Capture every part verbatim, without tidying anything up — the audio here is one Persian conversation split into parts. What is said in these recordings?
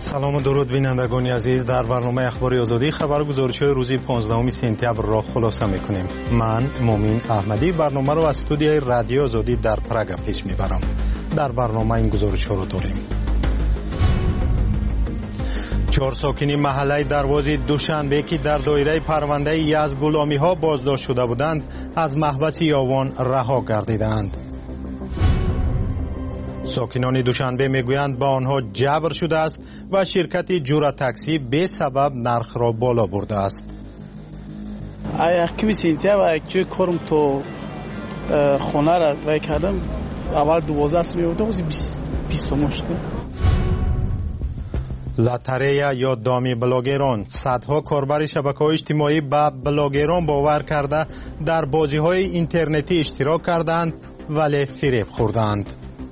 سلام و درود بینندگان عزیز. در برنامه اخبار آزادی خبرگزاری‌های روزی پانزدهم سپتامبر را خلاصه می‌کنیم. من مومین احمدی برنامه را از استودیوی رادیو آزادی در پراگ پیش می‌برم. در برنامه این گزارش‌ها را داریم. چهار ساکنی محله دروازه دوشنبه که در دایره پرونده یزدغلامی‌ها بازداشت شده بودند از محبس یاوان رها گردیدند. ساکنان دوشنبه میگویند به آنها جبر شده است و شرکت جورا تاکسی به سبب نرخ را بالا برده است. یکی سینتیا و یک کارم تو خانه را وای کردم اول دوازده است میوده و بیست مشته. لاتریا یا دامی بلاگران صدها کاربر شبکه‌های اجتماعی به بلاگران باور کرده در بازی‌های اینترنتی اشتراک کردند ولی فریب خوردند.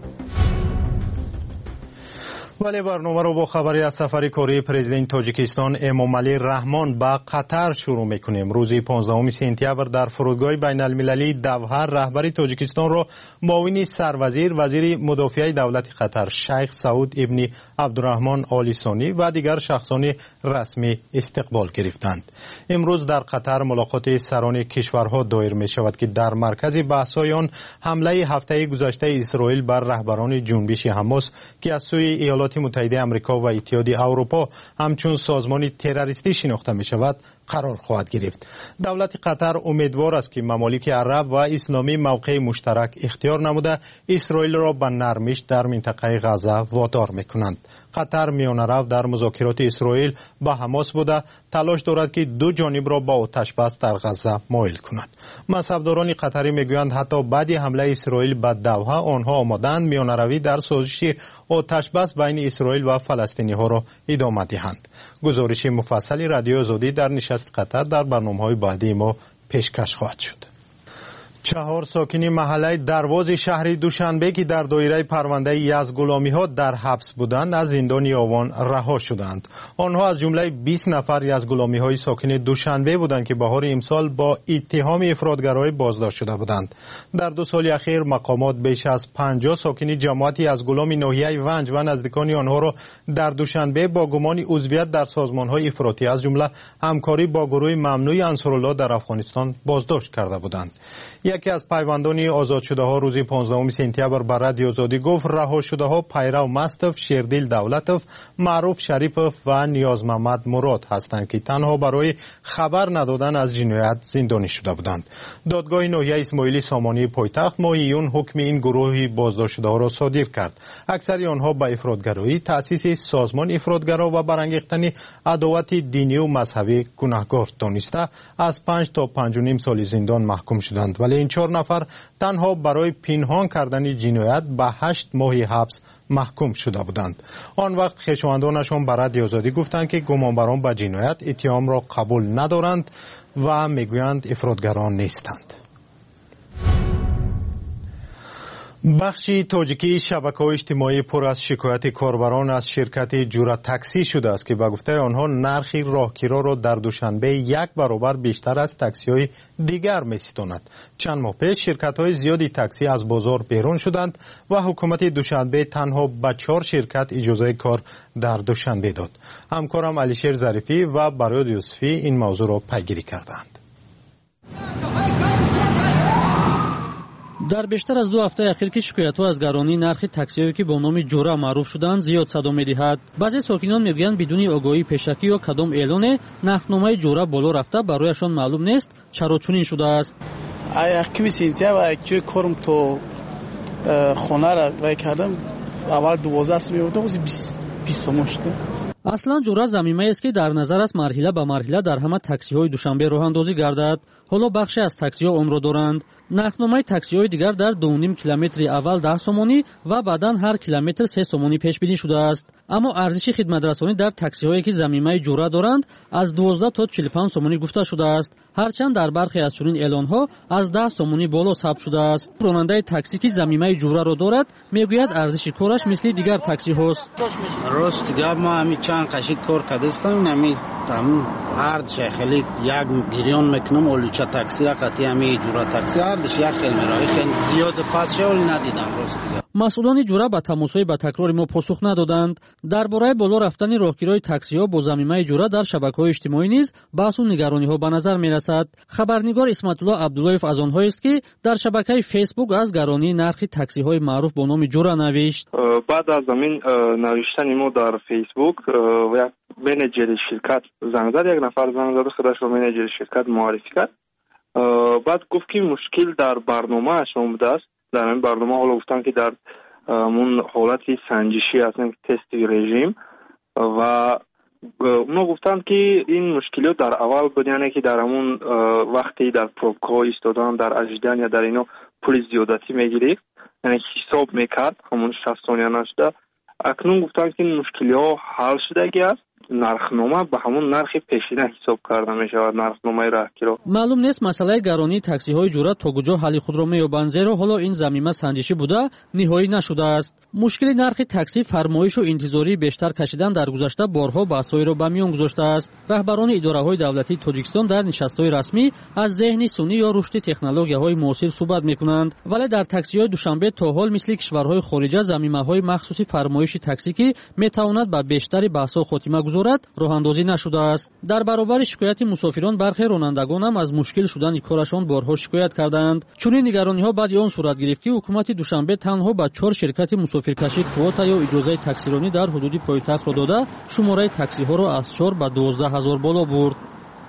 ولی برنامه رو با خبری از سفر کاری پرزیدنت تاجیکستان امامعلی رحمان به قطر شروع میکنیم. روز پانزدهم سپتامبر در فرودگاه بین المللی دوحه رهبر تاجیکستان را معاون سروزیر وزیر مدافعه دولت قطر شیخ سعود ابن عبدالرحمن آل ثانی و دیگر شخصان رسمی استقبال گرفتند. امروز در قطر ملاقات سران کشورها دایر می شود که در مرکز بحث‌های آن حمله هفته گذشته اسرائیل بر رهبران جنبش حماس که از سوی ایالات متحده آمریکا و اتحادیه اروپا همچون سازمان تروریستی شناخته می شود قرار خواهد گرفت. دولت قطر امیدوار است که ممالک عرب و اسلامی موقع مشترک اختیار نموده اسرائیل را به نرمش در منطقه غزه وادار میکنند. قطر میانه رو در مذاکرات اسرائیل با حماس بوده تلاش دارد که دو جانب را با آتش بس در غزه مایل کند. مذهبداران قطری میگویند حتی بعد حمله اسرائیل به دوحه آنها آمادند میانه روی در سازش آتش بس بین اسرائیل و فلسطینی ها را ادامه دهند. گزارش مفصلی رادیو آزادی در نشست قطر در برنامه‌های بعدی ما پیشکش خواهد شد. چهار ساکنی محله دروازه شهر دوشنبه که در دایره پرونده یزدغلامی‌ها در حبس بودند از زندان یاوان رها شدند. آنها از جمله بیست نفر یزدغلامی‌های ساکن دوشنبه بودند که بهار امسال با اتهام افراطگرایی بازداشت شده بودند. در دو سال اخیر مقامات بیش از پنجاه ساکن جماعت یزدغلام ناحیه ونج و نزدیکان آنها را در دوشنبه با گمان عضویت در سازمان‌های افراطی از جمله همکاری با گروه ممنوع انصارالله در افغانستان بازداشت کرده بودند. یکی از پیوندان آزاد شده ها روز پانزدهم سپتامبر بر رادیو آزادی گفت رها شده ها پیرو مستف، شیردل دولتف، معروف شریفف و نیاز محمد مراد هستند که تنها برای خبر ندادن از جنایت زندانی شده بودند. دادگاه ناحیه اسماعیلی سامانی پایتخت ماه ایون حکم این گروه بازداشت شده ها را صادر کرد. اکثر آنها به افراطگرایی، تأسیس سازمان افراطگرا و برانگیختن عداوت دینی و مذهبی گناهکار دانسته از پنج تا پنج و نیم سال زندان محکوم شدند. ولی این چهار نفر تنها برای پنهان کردن جنایت به هشت ماه حبس محکوم شده بودند. آن وقت خویشاوندانشان به رادیو آزادی گفتند که گمانبران به جنایت اتهام را قبول ندارند و میگویند افراطگران نیستند. بخشی تاجیکی شبکه‌های اجتماعی پر از شکایت کاربران از شرکت جورا تاکسی شده است که به گفته آنها نرخ راهگیرا را در دوشنبه یک برابر بیشتر از تاکسی‌های دیگر می‌ستاند. چند ماه پیش شرکت‌های زیادی تاکسی از بازار بیرون شدند و حکومت دوشنبه تنها به چهار شرکت اجازه کار در دوشنبه داد. همکارم علیشیر ظریفی و براد یوسفی این موضوع را پیگیری کردند. در بیشتر از دو هفته اخیر که شکایت‌ها از گرانی نرخ تاکسی‌هایی که با نام جورا معروف شدند زیاد صدا می‌دهد. بعضی ساکنان میگویند بدون آگاهی پیشکی یا کدام اعلان نرخنامه جورا بالا رفته برایشان معلوم نیست چرا چنین شده است. یکی سینتیا و یک کارم تو خانه را وای کردم اول دوازده است میوده و بیست مشته. اصلا جورا زمینه‌ای است که در نظر است مرحله به مرحله در همه تاکسی‌های دوشنبه راه اندازی گردد. حالا بخشی از تاکسی‌ها آن را دارند. نرخنامه تاکسی‌های دیگر در دو و نیم کیلومتر اول ده سومانی و بعداً هر کیلومتر سه سومانی پیش بینی شده است. اما ارزش خدمترسانی در تاکسی‌هایی که زمینه جورا دارند از دوازده تا چهل و پنج سومانی گفته شده است. هرچند در برخی از چنین اعلان‌ها از ده سومانی بالا ثبت شده است. راننده تاکسی که زمینه جورا را دارد میگوید ارزش کارش مثل دیگر تاکسی‌هاست. راست گپ ما همین چند قشید کار کردستم همین تمام هر چه خیلی یک گریان میکنم اولوچه تاکسی را قطعی همین جورا تاکسی هردش یک خیلی مرایی خیلی زیاد پس شول ندیدم راست دیگه. масъулони ҷура ба тамосҳои ба такрори мо посух надоданд. дар бораи боло рафтани роҳгирои таксиҳо бо замимаи ҷура дар шабакаҳои иҷтимоӣ низ баҳсу нигарониҳо ба назар мерасад. хабарнигор исматулло абдуллоев аз онҳоест ки дар шабакаи фейсбук аз гаронии нархи таксиҳои маъруф бо номи ҷура навишт. баъд аз замин навиштани мо дар фейсбук як менеҷери ширкат занг зад, як нафар занг зад худашро менеҷери ширкат муаррифӣ кард. баъд гуфт ки мушкил дар барномааш омудааст. дар ин барнома ҳоло гуфтанд ки дар мун ҳолати санҷишӣ аст, тести режим, ва اونا گفتند که این مشکلات در اول بود، یعنی که در همون وقتی در پروبک‌ها ایستادن در اجدن یا در اینا پول زیادتی میگیرید، یعنی حساب میکرد همون شصت ثانیه نشده. اکنون گفتند که این مشکلات حل شدگی است. нархнома ба ҳамон нархи пешина ҳисоб карда мешавад, нархномаи раҳгиро. маълум нест масъалаи гаронии таксиҳои ҷура то куҷо ҳалли худро меёбанд, зеро ҳоло ин замима санҷишӣ буда ниҳоӣ нашудааст. мушкили нархи таксӣ фармоишу интизории бештар кашидан дар гузашта борҳо баҳсҳоеро ба миён гузоштааст. раҳбарони идораҳои давлатии тоҷикистон дар нишастҳои расмӣ аз зеҳни сунъӣ ё рушди технологияҳои муосир суҳбат мекунанд, вале дар таксиҳои душанбе то ҳол мисли кишварҳои хориҷа замимаҳои махсуси фармоиши таксӣ ки метавонад ба бештари баҳсҳо хотима гузорад роҳандозӣ нашудааст. дар баробари шикояти мусофирон бархе ронандагонам аз мушкил шудани корашон борҳо шикоят карданд. чунин нигарониҳо баъди он сурат гирифт ки ҳукумати душанбе танҳо ба чор ширкати мусофиркашӣ квота ё иҷозаи таксиронӣ дар ҳудуди пойтахтро дода шумораи таксиҳоро аз чор ба дувоздаҳ ҳазор боло бурд.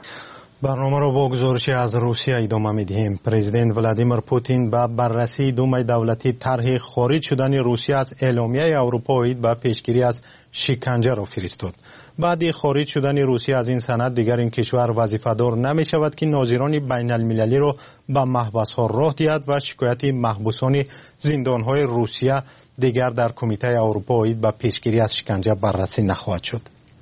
برنامه با گزارشی از روسیه ادامه می‌دهیم. پرزیدنت ولادیمیر پوتین با بررسی دومای دولتی طرح خارج شدن روسیه از اعلامیه اروپا به پیشگیری از شکنجه را فرستاد. بعد خارج شدن روسیه از این سند دیگر این کشور وظیفه‌دار نمی‌شود که ناظران بین المللی را به محبس‌ها راه دهد و شکایت محبوسان زندان‌های روسیه دیگر در کمیته اروپا به پیشگیری از شکنجه بررسی نخواهد شد.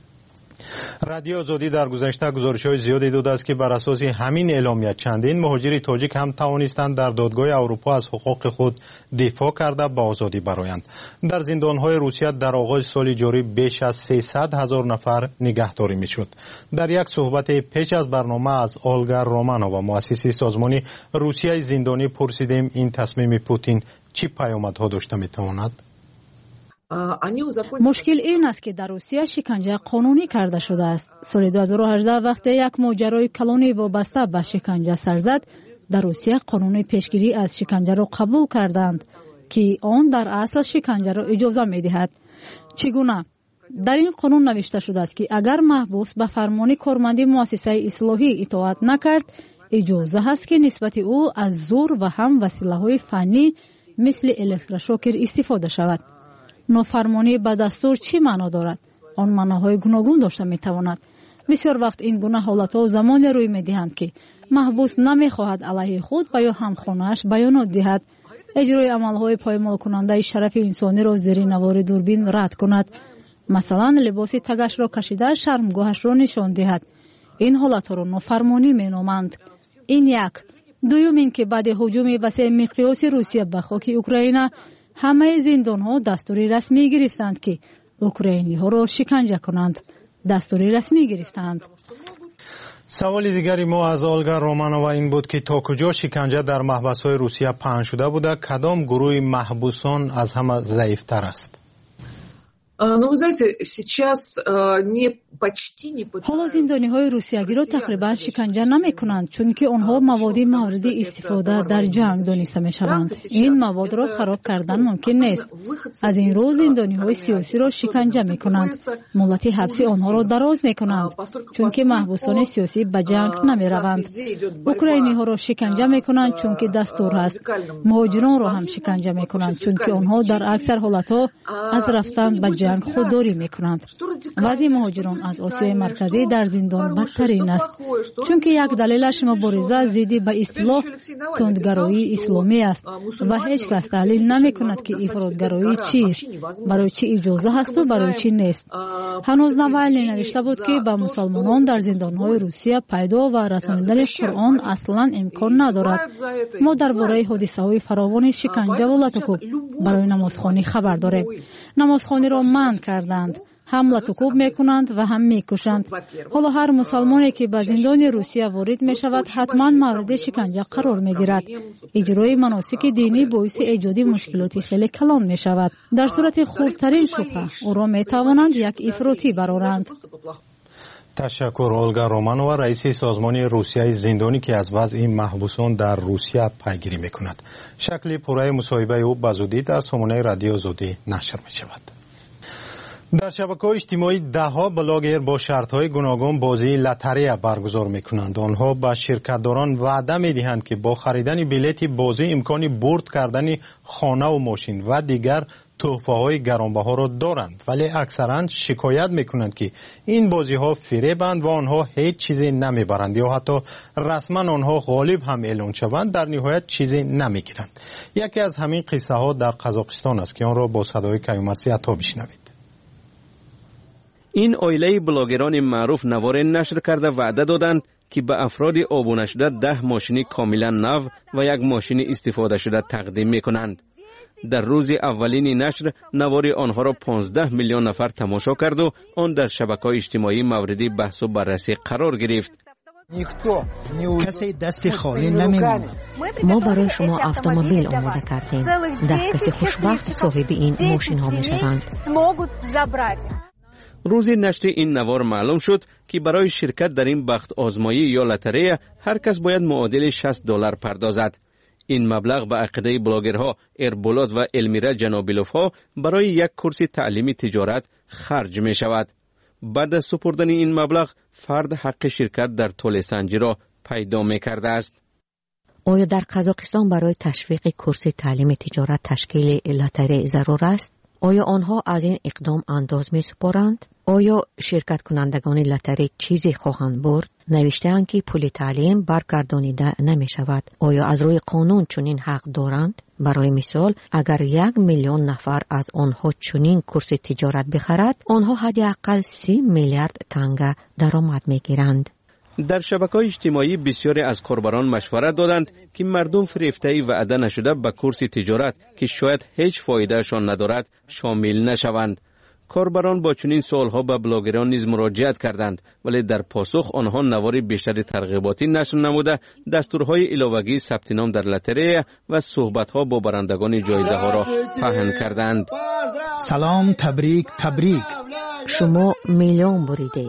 رادیو آزادی در گذشته گزارش‌های زیادی داده است که بر اساس همین اعلامیه چندین مهاجر تاجیک هم توانستند در دادگاه اروپا از حقوق خود دفاع کرده به آزادی برآیند. در زندان‌های روسیه در آغاز سال جاری بیش از سیصد هزار نفر نگهداری می‌شد. در یک صحبت پیش از برنامه از اولگا رومانووا مؤسس سازمان روسیه زندانی پرسیدیم این تصمیم پوتین چه پیامدها داشته می‌تواند؟ مشکل این است که در روسیه شکنجه قانونی کرده شده است. سال دو هزار و هجده وقتی یک ماجرای کلونی وابسته به شکنجه سر زد، در روسیه قانون پیشگیری از شکنجه را قبول کردند که آن در اصل شکنجه را اجازه می‌دهد. چگونه؟ در این قانون نوشته شده است که اگر محبوس به فرمان کارمند مؤسسه اصلاحی اطاعت نکرد، اجازه است که نسبت او از زور و هم وسیله‌های فنی مثل الکتروشوکر استفاده شود. نافرمانی به دستور چی معنا دارد؟ آن معناهای گوناگون داشته میتواند. بسیار وقت این گونه حالتها زمانی روی میدهند که محبوس نمیخواهد علیه خود و یا همخانه‌اش بیانات دهد، اجرای عملهای پایمال کننده شرف انسانی را زیر نوار دوربین رد کند، مثلا لباس تگش را کشیده شرمگاهش را نشان دهد. این حالتها را نافرمانی مینامند. این یک. دوم این که بعد هجوم وسیع مقیاس روسیه به خاک اوکراین همه زندان‌ها دستوری رسمی گرفتند که اوکراینی‌ها را شکنجه کنند. دستوری رسمی گرفتند. سوال دیگری ما از اولگا رومانووا این بود که تا کجا شکنجه در محبس‌های روسیه پهن شده بوده، کدام گروه محبوسان از همه ضعیف‌تر است؟ حالا زندانی های روسیگی را تقریبا شکنجه نمی کنند، چون که آنها موادی مورد استفاده در جنگ دانسته می شوند. این مواد را خراب کردن ممکن نیست. از این رو زندانی های سیاسی را شکنجه می کنند. مهلت حبسی آنها را دراز می کنند، چون که محبوسان سیاسی به جنگ نمی روند. اوکراینی ها را شکنجه می کنند چون که دستور است. مهاجران را هم شکنجه می کنند، چون که آنها در اکثر حالت ها از رفتن به جنگ خودداری می کنند. بعضی مهاجران از آسیای مرکزی در زندان بدترین است، چون که یک دلیلش مبارزه ضد به اصطلاح تندگرایی اسلامی است و هیچ کس تحلیل نمی کند که افراطگرایی چیست، برای چی اجازه هست و برای چی نیست. هنوز نوالنی نوشته بود که به مسلمانان در زندانهای روسیه پیدا و رساندن قرآن اصلا امکان ندارد. ما درباره حادثه‌های فراوان شکنجه و لطکوب برای نمازخوانی خبر داریم. نمازخوانی را منع کردند. هم لطوکوب میکنند و هم میکشند. حالا هر مسلمانی که به زندان روسیه وارد می شود حتما مورد شکنجه قرار می گیرد. اجرای مناسک دینی باعث ایجاد مشکلاتی خیلی کلان می شود. در صورت خردترین شبهه او را می توانند یک افراطی برآورند. تشکر. اولگا رومانووا، رئیس سازمان روسیه زندانی که از وضع محبوسان در روسیه پیگیری می کند. شکل پوره مصاحبه او به زودی در سامانه رادیو زودی نشر می شود. در شبکه‌های اجتماعی ده‌ها بلاگر با شرط‌های گوناگون بازی لاتاری برگزار می‌کنند. آنها به شرکت‌داران وعده می‌دهند که با خریدن بلیت بازی امکان برد کردن خانه و ماشین و دیگر تحفه‌های گرانبها را دارند، ولی اکثرا شکایت می‌کنند که این بازی‌ها فریبند و آنها هیچ چیزی نمی‌برند یا حتی رسما آنها غالب هم اعلان شوند در نهایت چیزی نمی‌گیرند. یکی از همین قصه‌ها در قزاقستان است که آن را با صدای کیومرثی عطا بشنوید. این عائله بلاگران معروف نوار نشر کرده وعده دادند که به افراد آبونه شده ده ماشین کاملا نو و یک ماشین استفاده شده تقدیم می کنند. در روز اولین نشر نوار آنها را پانزده میلیون نفر تماشا کرد و آن در شبکه‌های اجتماعی مورد بحث و بررسی قرار گرفت. کسی دست خالی نمیمونه. ما برای شما اتومبیل آماده کردیم. ده کسی خوشبخت صاحب این ماشین ها می شوند. روز نشر این نوار معلوم شد که برای شرکت در این بخت آزمایی یا لاتاری هر کس باید معادل شصت دلار پردازد. این مبلغ به عقیده بلاگرها اربولاد و المیرا جنابیلوف ها برای یک کورس تعلیمی تجارت خرج می شود. بعد از سپردن این مبلغ فرد حق شرکت در طول سنجی را پیدا می کرده است. آیا در قزاقستان برای تشویق کورس تعلیم تجارت تشکیل لاتاری ضرور است؟ آیا آنها از این اقدام انداز می سپارند؟ آیا شرکت کنندگان لاتاری چیزی خواهند برد؟ نوشته‌اند که پول تعلیم برگردانیده نمی شود. آیا از روی قانون چنین حق دارند؟ برای مثال اگر یک میلیون نفر از آنها چنین کورس تجارت بخرد، آنها حداقل سی میلیارد تنگه درآمد می گیرند. در شبکه‌های اجتماعی بسیاری از کاربران مشورت دادند که مردم فریفته‌ای وعده نشده به کورس تجارت که شاید هیچ فایدهشان ندارد شامل نشوند. کاربران با چنین سوالها به بلاگران نیز مراجعت کردند، ولی در پاسخ آنها نوار بیشتر ترغیباتی نشر نموده دستورهای علاوگی ثبت نام در لاتاری و صحبت‌ها با برندگان جایزه‌ها را پهن کردند. سلام، تبریک تبریک. شما میلیون بریدید.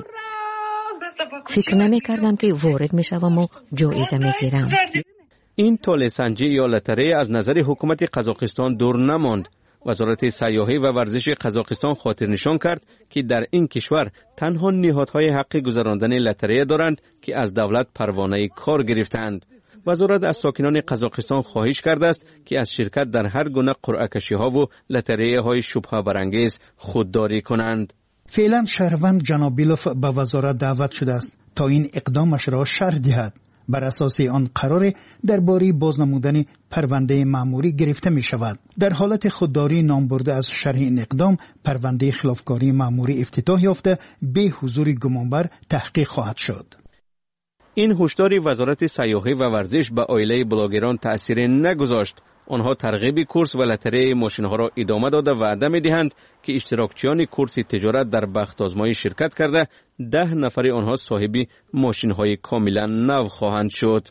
فکر نمی کردم که وارد می شوم و جایزه می گیرم. این طول سنجی یا لاتاری از نظر حکومت قزاقستان دور نماند. وزارت سیاحی و ورزش قزاقستان خاطر نشان کرد که در این کشور تنها نهادهای حق گذراندن لاتاری دارند که از دولت پروانه کار گرفتند. وزارت از ساکنان قزاقستان خواهش کرده است که از شرکت در هر گونه قرعه کشی ها و لاتاری های شبهه برانگیز خودداری کنند. فعلا شهروند جنابیلوف به وزارت دعوت شده است تا این اقدامش را شرح دهد. بر اساس آن قرار درباره بازنمودن پرونده مأموری گرفته می شود. در حالت خودداری نام برده از شرح این اقدام پرونده خلافکاری مأموری افتتاح یافته به حضور گمانبر تحقیق خواهد شد. این هشدار وزارت سیاحی و ورزش به عائله بلاگران تأثیر نگذاشت. آنها ترغیب کورس و لاتاری ماشین‌ها را ادامه داده وعده می‌دهند که اشتراکچیان کورس تجارت در بخت آزمایی شرکت کرده ده نفر آنها صاحب ماشین‌های کاملا نو خواهند شد.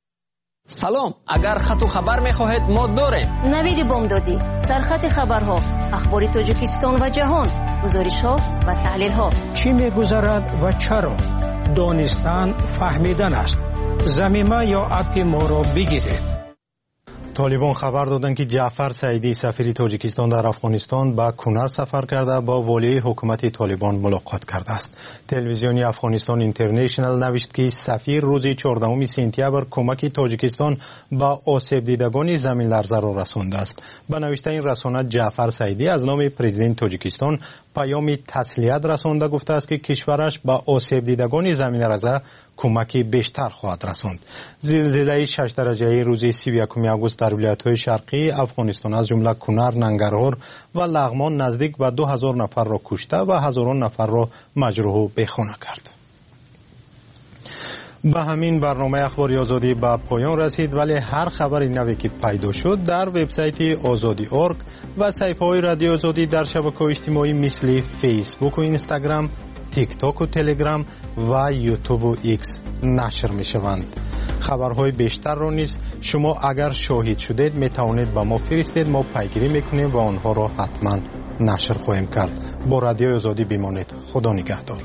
سلام، اگر خط و خبر می‌خواهید ما داریم. نوید بامدادی، سرخط خبرها، اخبار تاجیکستان و جهان، گزارش‌ها و تحلیل‌ها. چی می‌گذرد و چرا؟ دانستن فهمیدن است. زمینه یا اپ ما را بگیرید. طالبان خبر دادند که جعفر سعیدی سفیر تاجیکستان در افغانستان به کنر سفر کرده با والی حکومت طالبان ملاقات کرده است. تلویزیون افغانستان اینترنشنال نوشت که سفیر روز چهاردهم سپتامبر کمک تاجیکستان به آسیب دیدگان زمین لرزه را رسانده است. به نوشته این رسانه جعفر سعیدی از نام پرزیدنت تاجیکستان پیام تسلیت رسانده گفته است که کشورش به آسیب دیدگان زمین لرزه کمکی بیشتر خواهد رساند. زلزله شش درجه روز سی و یکم آگوست در ولایت‌های شرقی افغانستان از جمله کنر، ننگرهار و لغمان نزدیک به دو هزار نفر را کشته و هزاران نفر را مجروح و بیخانه کرد. به همین برنامه اخباری آزادی به پایان رسید، ولی هر خبر نوی که پیدا شد در وبسایت آزادی دات اورگ و صفحه‌های رادیو آزادی در شبکه‌های اجتماعی مثل فیسبوک و اینستاگرام، تیک تاک و تلگرام و یوتیوب و ایکس نشر می شوند. خبرهای بیشتر را نیز شما اگر شاهد شدید می توانید به ما فرستید، ما پیگیری میکنیم و آنها را حتما نشر خواهیم کرد. با رادیو آزادی بمانید. خدا نگهدار.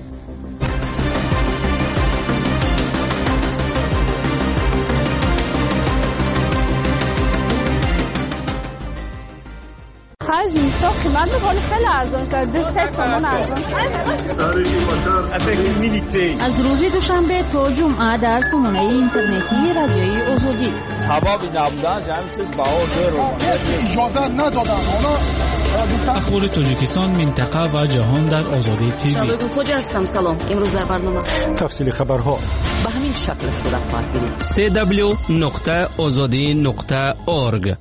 خرج نیستا قیمت بکنی خیلی ارزان شد. دست سامان ارزان شد. از روز دوشنبه تا جمعه در سامانه اینترنتی رادیوی آزادی. سبب نبودن جمعیت باور رو اجازه ندادن. اخبار تاجیکستان، منطقه و جهان در آزادی تیوی. شبکه خوج هستم. سلام. امروز در برنامه تفصیل خبرها به همین شکل صورت خواهد گرفت. سی دبلیو نقطه آزادی نقطه اورگ.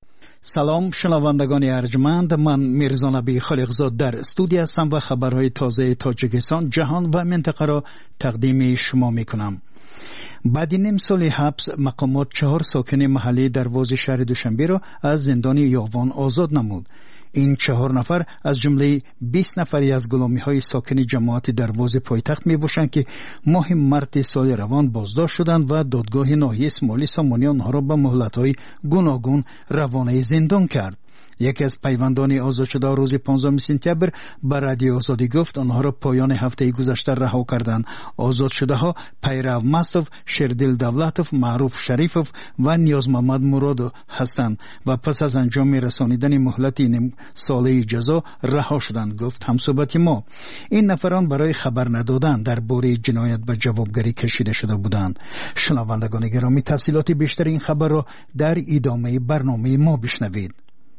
سلام شنوندگان ارجمند، من میرزا نبی خالقزاد در استودیو هستم و خبرهای تازه تاجیکستان، جهان و منطقه را تقدیم شما میکنم. بعد نیم سال حبس مقامات چهار ساکن محلی دروازه شهر دوشنبه را از زندان یاوان آزاد نمود. این چهار نفر از جمله بیست نفری از غلامی های ساکن جماعت دروازه پایتخت می باشند که ماه مارس سال روان بازداشت شدند و دادگاه ناحیه اسماعیل سامانی آنها را به مهلت های گوناگون روانه زندان کرد. یکی از پیوندان آزاد شده روز پانزدهم سپتامبر به رادیو آزادی گفت آنها را پایان هفته گذشته رها کردند. آزاد شده ها پیرو مصطفی، شردل دولتوف، معروف شریفوف و نیاز محمد مراد هستند و پس از انجام رسانیدن مهلت نیم ساله جزا رها شدند. گفت همصحبت ما این نفران برای خبر ندادن درباره جنایت به جوابگری کشیده شده بودند. شنوندگان گرامی، تفصیلات بیشتر این خبر را در ادامه برنامه ما بشنوید.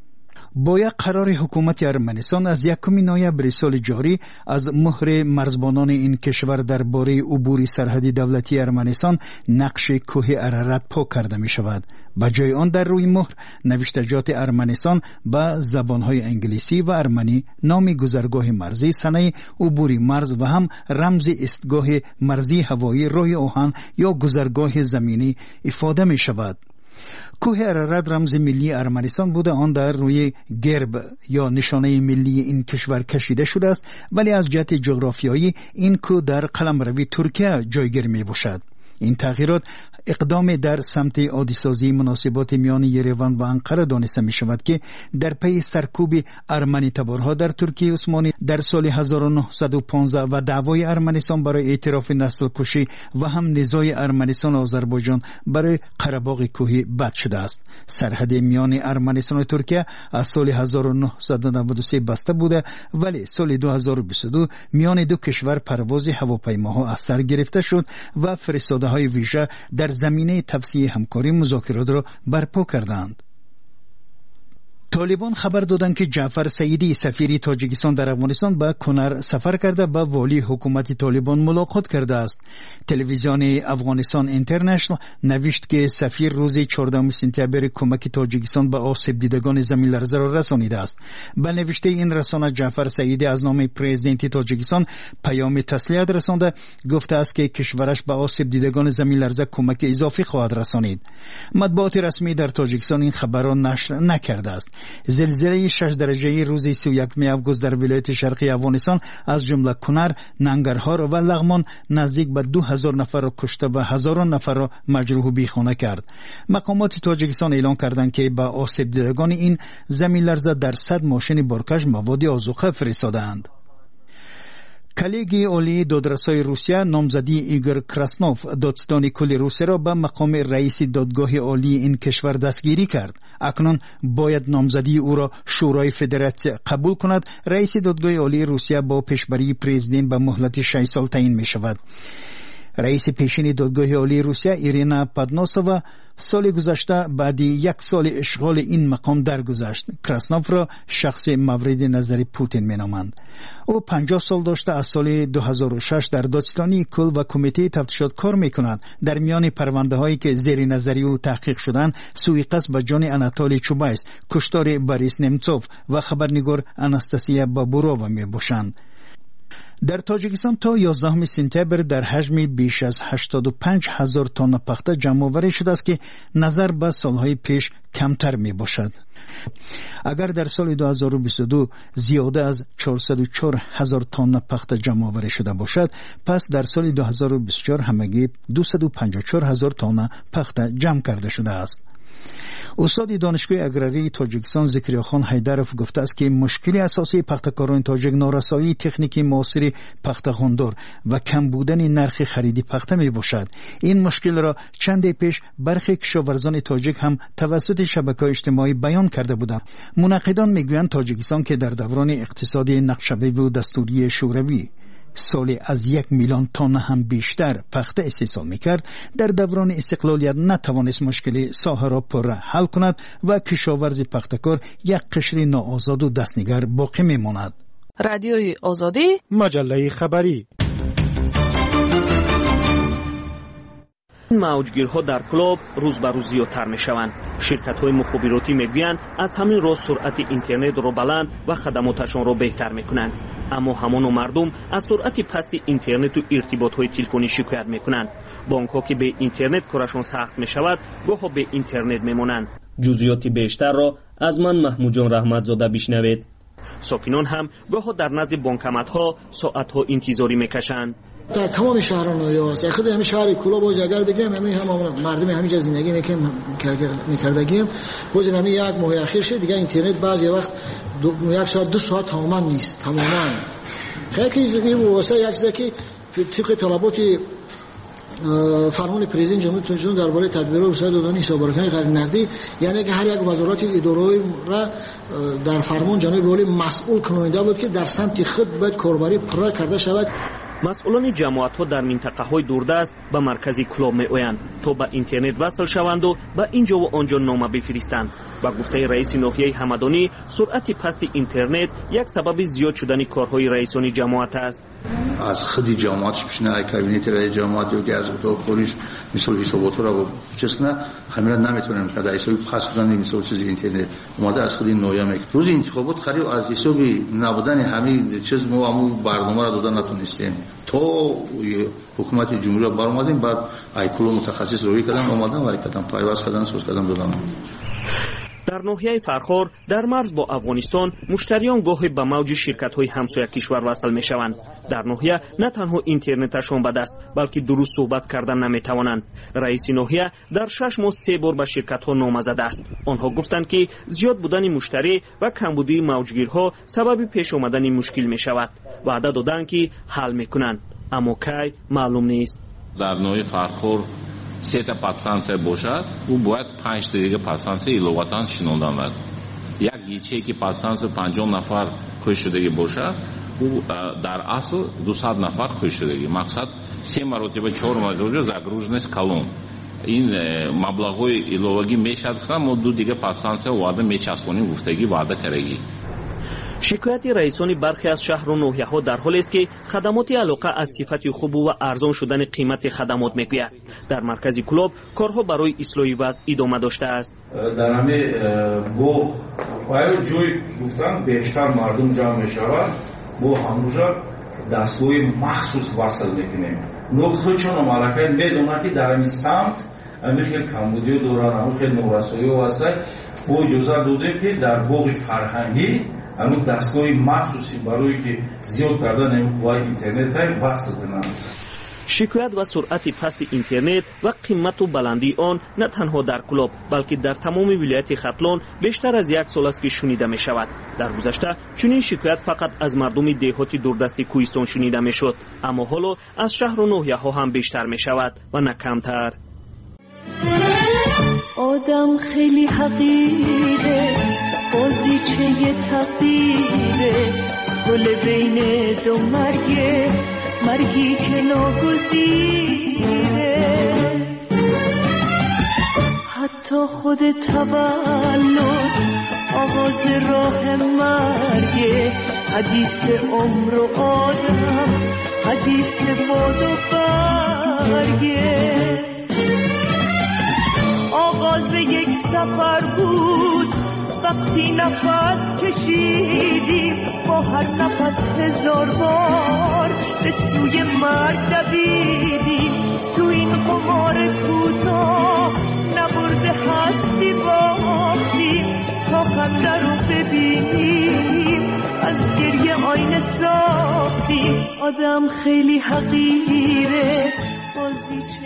با یک قرار حکومت ارمنستان از یکم نوامبر سال جاری از مهر مرزبانان این کشور درباره عبور سرحدی دولتی ارمنستان نقش کوه ارارات پاک کرده می شود. به جای آن در روی مهر نوشتجات ارمنستان با زبانهای انگلیسی و ارمنی نام گذرگاه مرزی، سنه عبور مرز و هم رمز ایستگاه مرزی هوایی راه آهن یا گذرگاه زمینی افاده می شود. کوه ارارات رمز ملی ارمنستان بوده، آن در روی گرب یا نشانه ملی این کشور کشیده شده است، ولی از جهت جغرافیایی این کوه در قلمروی ترکیه جایگیر می باشد. این تغییرات اقدام در سمت عادی‌سازی مناسبات میان یریوان و انقره دانسته می شود که در پی سرکوب ارمنی تبارها در ترکیه عثمانی در سال هزار و نهصد و پانزده و دعوای ارمنستان برای اعتراف نسل کشی و هم نزاع ارمنستان و آذربایجان برای قره‌باغ کوهی بد شده است. سرحد میان ارمنستان و ترکیه از سال هزار و نهصد و نود و سه بسته بوده، ولی سال دو هزار و بیست و دو میان دو کشور پرواز هواپیماها از سر گرفته شد و فرستاده های ویژه در زمینه توسعه همکاری مذاکرات را برپا کردند. طالبان خبر دادند که جعفر سعیدی سفیر تاجیکستان در افغانستان به کنر سفر کرده با والی حکومت طالبان ملاقات کرده است. تلویزیون افغانستان اینترنشنال نوشت که سفیر روز چهاردهم سپتامبر کمک تاجیکستان به آسیب دیدگان زمین لرزه را رسانیده است. به نوشته این رسانه جعفر سعیدی از نام پرزیدنت تاجیکستان پیام تسلیت رسانده، گفته است که کشورش به آسیب دیدگان زمین لرزه کمک اضافی خواهد رسانید. مطبوعات رسمی در تاجیکستان این خبر را نشر نکرده است. زلزله شش درجه روز سی و یکم آگوست در ولایت شرقی افغانستان از جمله کنر، ننگرهار و لغمان نزدیک به دو هزار نفر را کشته و هزاران نفر را مجروح و بیخانه کرد. مقامات تاجیکستان اعلام کردند که به آسیب دیدگان این زمین لرزه در صد ماشین بارکش مواد آذوقه فرستادند. کلیگی عالی دادرسای روسیه نامزدی ایگور کراسنوف دادستان کل روسیه را به مقام رئیس دادگاه عالی این کشور دستگیری کرد. اکنون باید نامزدی او را شورای فدراسیون قبول کند. رئیس دادگاه عالی روسیه با پیشبری پرزیدنت به مهلت شش سال تعیین می شود. رئیس پیشین دادگاه عالی روسیه ایرینا پادناسووا سال گذشته بعد یک سال اشغال این مقام درگذشت. کراسنوف را شخص مورد نظر پوتین مینامند. او پنجاه سال داشته از سال دو هزار و شش در دادستانی کل و کمیته تفتیشات کار میکند. در میان پرونده هایی که زیر نظری او تحقیق شدند سوءقصد به جان آناتولی چوبایس، کشتار بوریس نمتسوف و خبرنگار آناستاسیا بابورووا می باشند. در تاجیکستان تا یازدهم سپتامبر در حجم بیش از هشتاد و پنج هزار تن پخته جمع آوری شده است که نظر به سالهای پیش کمتر می باشد. اگر در سال دو هزار و بیست و دو زیاده از چهارصد و چهار هزار تن پخته جمع آوری شده باشد، پس در سال دو هزار و بیست و چهار همگی دویست و پنجاه و چهار هزار تن پخته جمع کرده شده است. استاد دانشگاه اگراری تاجیکستان زکریا خان حیدرов گفته است که مشکل اساسی پخته‌کاران تاجیک نارسایی تکنیکی معاصر پخته‌خوندار و کم بودن نرخ خرید پخته می باشد. این مشکل را چند پیش برخی کشاورزان تاجیک هم توسط شبکه‌های اجتماعی بیان کرده بودند. منقدان میگویند تاجیکستان که در دوران اقتصادی نقشه‌بندی و دستوری شوروی سالی از یک میلیون تن هم بیشتر پخته استحصال میکرد، در دوران استقلالیت نتوانست مشکل ساحه را پر حل کند و کشاورز پخته‌کار یک قشر ناآزاد و دستنگر باقی میماند. رادیوی آزادی، مجله خبری. موجگیرها در کلاب روز به روز زیادتر میشوند. شرکت‌های مخابراتی میگویند از همین راه سرعت اینترنت را بلند و خدماتشان را بهتر میکنند. اما همان مردم از سرعت پست اینترنت و ارتباط‌های تلفنی شکایت میکنند. بانک‌ها که به اینترنت کارشان سخت میشود، گاهی به اینترنت میمانند. جزئیات بیشتر را از من محمود جان رحمتزاده بشنوید. ساکنان هم گاهی در نزد بانکمت‌ها ساعت‌ها انتظاری میکشند. در تمام شهران نویاست، خود همین شهر کلاب باز اگر بگیریم همین هم مردم همینجا زندگی میکنیم میکردگیم باز همین یک ماه اخیر شد دیگه اینترنت بعضی وقت یک ساعت دو ساعت تماما نیست تماما. خیلی این واسه یک چیزی که طبق طلبات فرمان پرزیدنت جمهوری اسلامی درباره تدبیر وسایل دادن حسابرکان غیر نقدی، یعنی که هر یک وزارت اداره را در فرمان جناب والی مسئول کننده بود که در سمت خود باید کاربری پر کرده شود. مسئولان جماعت‌ها در منطقه‌های دوردست به مرکز کلاب می‌آیند تا به اینترنت وصل شوند و به اینجا و آنجا نامه بفرستند. با گفته رئیس ناحیه همدانی، سرعت پست اینترنت یک سبب زیاد شدن کارهای رئیسان جماعت است. از خود جماعتش پیشنهاد کابینت رئیس جماعت که از تو پلیس مثل حسابات را چسکنه همین نمیتونیم که در حساب پست دادن مثل چیز اینترنت اومده از خود نویا میگه. روز انتخابات خرید از حساب نبودن همین چیز ما همون برنامه را دادن نتونستیم. تو حکومت جمهوری بر اومدیم بعد ایکولو متخصص روی کردن اومدن ولی کردن پایواز کردن سوز کردن دادن. در ناحیه فرخار در مرز با افغانستان مشتریان گاهی به موج شرکت‌های همسایه کشور وصل می‌شوند. در ناحیه نه تنها اینترنتشان بد است بلکه درست صحبت کردن نمی‌توانند. رئیس ناحیه در شش ماه سه بار به شرکت‌ها نامه زده است. آنها گفتند که زیاد بودن مشتری و کمبودی موجگیرها سبب پیش آمدن مشکل می‌شود. وعده دادند که حل می‌کنند اما کی معلوم نیست. در ناحیه فرخار سه تا پادستانسیا باشد او باید پنج تا دیگه پادستانسیا ایلوواتان شنوندن باید. یک گیچه که پادستانسیا پنجاه نفر کش شدگی باشد او در اصل دویست نفر کش شدگی. مقصد سه مرتبه چهار مرتبه загруженность колонн. این مبلغ‌های ایلووگی میشد که ما دو دیگه پادستانسیا وعده میچسبونیم گفتگی وعده کردگی. شکایت رئیسان برخی از شهر و ناحیه‌ها در حالی است که خدمات علاقه از صفت خوب و ارزان شدن قیمت خدمات میگوید. در مرکز کلاب کارها برای اصلاح وضع ادامه داشته است. در همه گو پای جوی گفتن بیشتر مردم جمع میشود با همونجا دستگاه مخصوص وصل میکنیم. نخود چون مالکای میدونن که در این سمت همین خیلی کمبودی دوران همین خیلی نورسایی و وصل با اجازه داده که در باغ فرهنگی همون دستگاه مخصوصی برای که زیاد کردن این قوای اینترنت های وصل کنند. شکایت و سرعت پست اینترنت و قیمت و بلندی آن نه تنها در کلاب بلکه در تمام ولایت ختلان بیشتر از یک سال است که شنیده می شود. در گذشته چنین شکایت فقط از مردم دهاتی دوردست کوهستان شنیده می شد، اما حالا از شهر و ناحیه ها هم بیشتر می شود و نه کمتر. آدم خیلی حقیره بازیچه تقدیره گل بین دو مرگه مرگی که ناگزیره حتی خود تولد آغاز راه مرگه حدیث عمر و آدم حدیث باد و برگه آغاز یک سفر بود وقتی نفس کشیدیم با هر نفس هزار بار به سوی مرگ دویدیم تو این قمار کوتاه نبرده هستی باختیم تا خنده رو ببینیم از گریه آینه ساختیم آدم خیلی حقیره بازیچه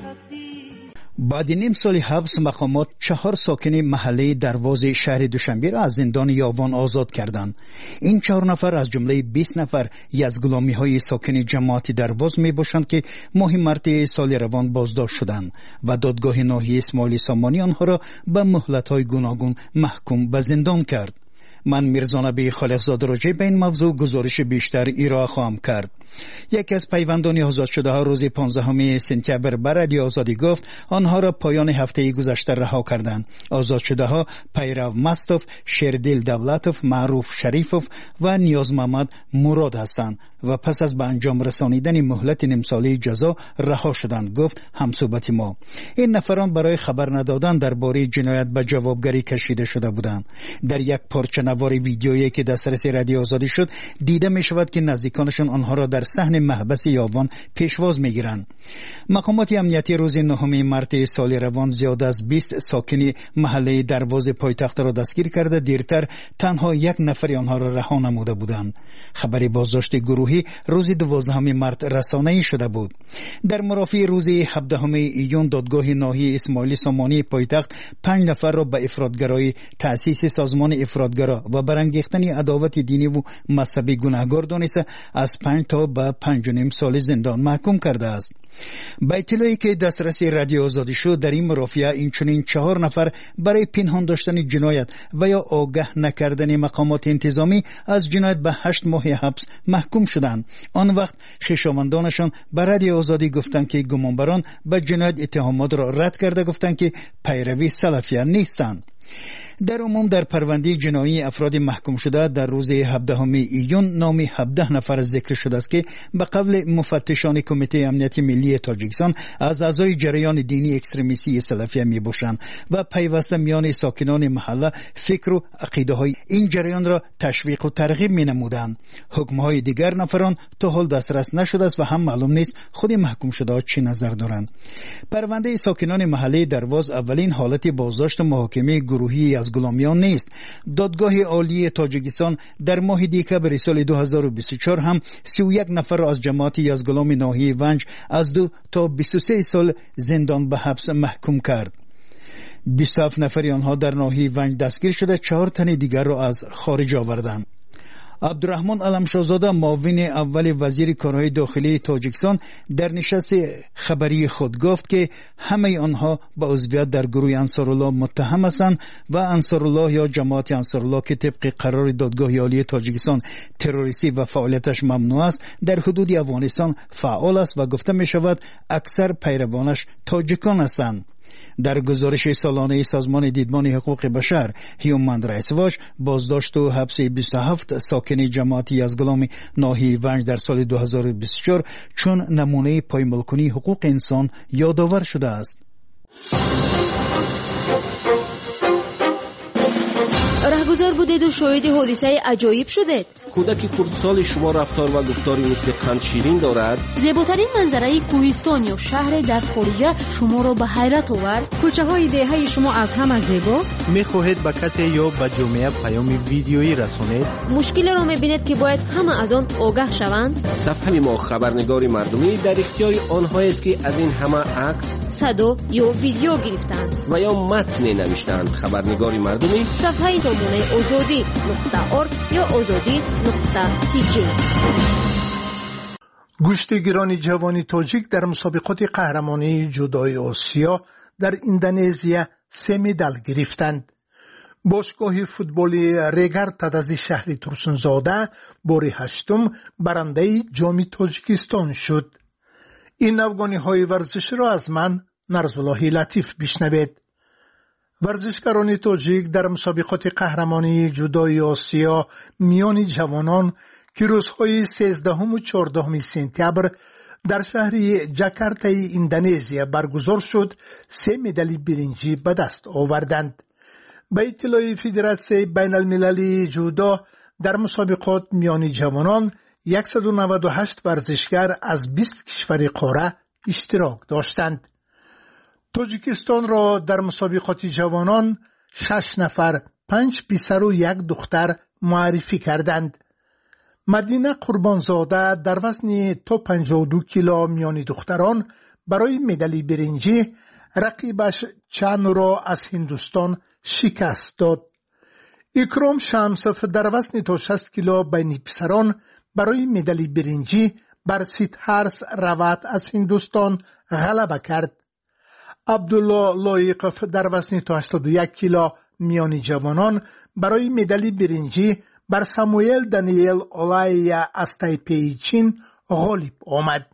بعد نیم سال حبس مقامات چهار ساکن محله درواز شهر دوشنبه را از زندان یاوان آزاد کردند. این چهار نفر از جمله بیست نفر از غلامی های ساکن جماعت درواز می باشند که ماه مارس سال روان بازداشت شدند و دادگاه ناحیه اسماعیل سامانی آنها را به مهلت های گوناگون محکوم به زندان کرد. من میرزا نبی خالقزاده راجع به این موضوع گزارش بیشتر ارائه خواهم کرد. یکی از پیوندان آزاد شده ها روز پانزدهم سپتامبر بر رادیو آزادی گفت آنها را پایان هفته گذشته رها کردند. آزاد شده ها پیرو مستوف، شیردل دولتوف، معروف شریفوف و نیاز محمد مراد هستند و پس از به انجام رسانیدن مهلت نیم ساله جزا رها شدند، گفت همصحبت ما. این نفران برای خبر ندادن درباره جنایت به جوابگری کشیده شده بودند. در یک پارچه نوار ویدیویی که دسترس رادیو آزادی شد دیده می شود که نزدیکانشان آنها را در صحن محبس یاوان پیشواز می گیرند. مقامات امنیتی روز نهم مارس سال روان زیاد از بیست ساکن محله درواز پایتخت را دستگیر کرده، دیرتر تنها یک نفر آنها را رها نموده بودند. خبر بازداشت گروهی روز دوازدهم مارس رسانه‌ای شده بود. در مرافعه روز هفدهم ایون دادگاه ناحیه اسماعیل سامانی پایتخت پنج نفر را به افراطگرایی، تأسیس سازمان افراطگرا و برانگیختن عداوت دینی و مذهبی گناهکار دانسته از پنج تا به پنج و نیم سال زندان محکوم کرده است. با اطلاعی که دسترس رادیو آزادی شد در این مرافعه اینچنین چهار نفر برای پنهان داشتن جنایت و یا آگاه نکردن مقامات انتظامی از جنایت به هشت ماه حبس محکوم شدند. آن وقت خویشاوندانشان به رادیو آزادی گفتند که گمانبران به جنایت اتهامات را رد کرده، گفتند که پیروی سلفیان نیستند. در عموم در پرونده جنایی افراد محکوم شده در روز هفدهم ایون نام هفده نفر ذکر شده است که به قول مفتشان کمیته امنیت ملی تاجیکستان از اعضای جریان دینی اکستریمیستی سلفیه می باشند و پیوسته میان ساکنان محله فکر و عقیده های این جریان را تشویق و ترغیب می نمودند. حکم های دیگر نفران تا حال دسترس نشده است و هم معلوم نیست خود محکوم شده ها چی نظر دارند. پرونده ساکنان محله درواز اولین حالت بازداشت محاکمه گروهی از غلامیان نیست. دادگاه عالی تاجیکستان در ماه دسامبر سال دو هزار و بیست و چهار هم سی و یک نفر را از جماعت یزدغلام ناحیه ونج از دو تا بیست و سه سال زندان به حبس محکوم کرد. بیست و هفت نفر آنها در ناحیه ونج دستگیر شده، چهار تن دیگر را از خارج آوردند. عبدالرحمن علمشاهزاده معاون اول وزیر کارهای داخلی تاجیکستان در نشست خبری خود گفت که همه آنها با عضویت در گروه انصارالله متهم هستند و انصارالله یا جماعت انصارالله که طبق قرار دادگاه عالی تاجیکستان تروریستی و فعالیتش ممنوع است در حدود افغانستان فعال است و گفته می شود اکثر پیروانش تاجیکان هستند. در گزارش سالانه سازمان دیدبان حقوق بشر هیومن رایتس واچ بازداشت و حبس بیست و هفت ساکن جماعت یزدغلام ناحیه ونج در سال دو هزار و بیست و چهار چون نمونه پایمالکنی حقوق انسان یادآور شده است. رهگذر بودید و شاهد حادثه عجایب شدید. کودک خردسال شما رفتار و گفتاری مثل قند شیرین دارد. زیباترین منظره کوهستان یا شهر در خارج شما را به حیرت آورد. کوچه های دهه شما از همه زیباست. میخواهید به کسی یا به جامعه پیام ویدیویی رسانید؟ مشکل را میبینید که باید همه از آن آگاه شوند. صفحه ما خبرنگار مردمی در اختیار آنها است که از این همه عکس، صدا یا ویدیو گرفتند و یا متن نوشتند. خبرنگار مردمی صفحه سازمان آزادی نقطه ارگ یا آزادی نقطه تیجی. گشتیگران جوانی تاجیک در مسابقات قهرمانی جودوی آسیا در اندونزیا سه مدال گرفتند. باشگاه فوتبالی ریگر تدازی شهر ترسونزاده بار هشتم برنده جام تاجیکستان شد. این افغانی های ورزش را از من نرزالله لطیف بشنوید. ورزشکاران تاجیک در مسابقات قهرمانی جودوی آسیا میان جوانان که روزهای سیزدهم و چهاردهم سپتامبر در شهر جاکارتای اندونزیا برگزار شد سه مدال برنجی به دست آوردند. به اطلاع فدراسیون بین المللی جودو در مسابقات میانی جوانان صد و نود و هشت ورزشگر از بیست کشور قاره اشتراک داشتند. تاجیکستان را در مسابقات جوانان شش نفر، پنج پسر و یک دختر معرفی کردند. مدینه قربانزاده در وزن تا پنجاه و دو کیلو میان دختران برای مدال برنجی رقیبش چن را از هندوستان شکست داد. اکرام شمسف در وزن تا شصت کیلو بین پسران برای مدال برنجی بر سیدهارس روات از هندوستان غلبه کرد. عبدالله لایقف در وزن تا هشتاد و یک کیلو میان جوانان برای مدال برنجی بر ساموئل دانیل اولاییا از تایپی چین غالب آمد.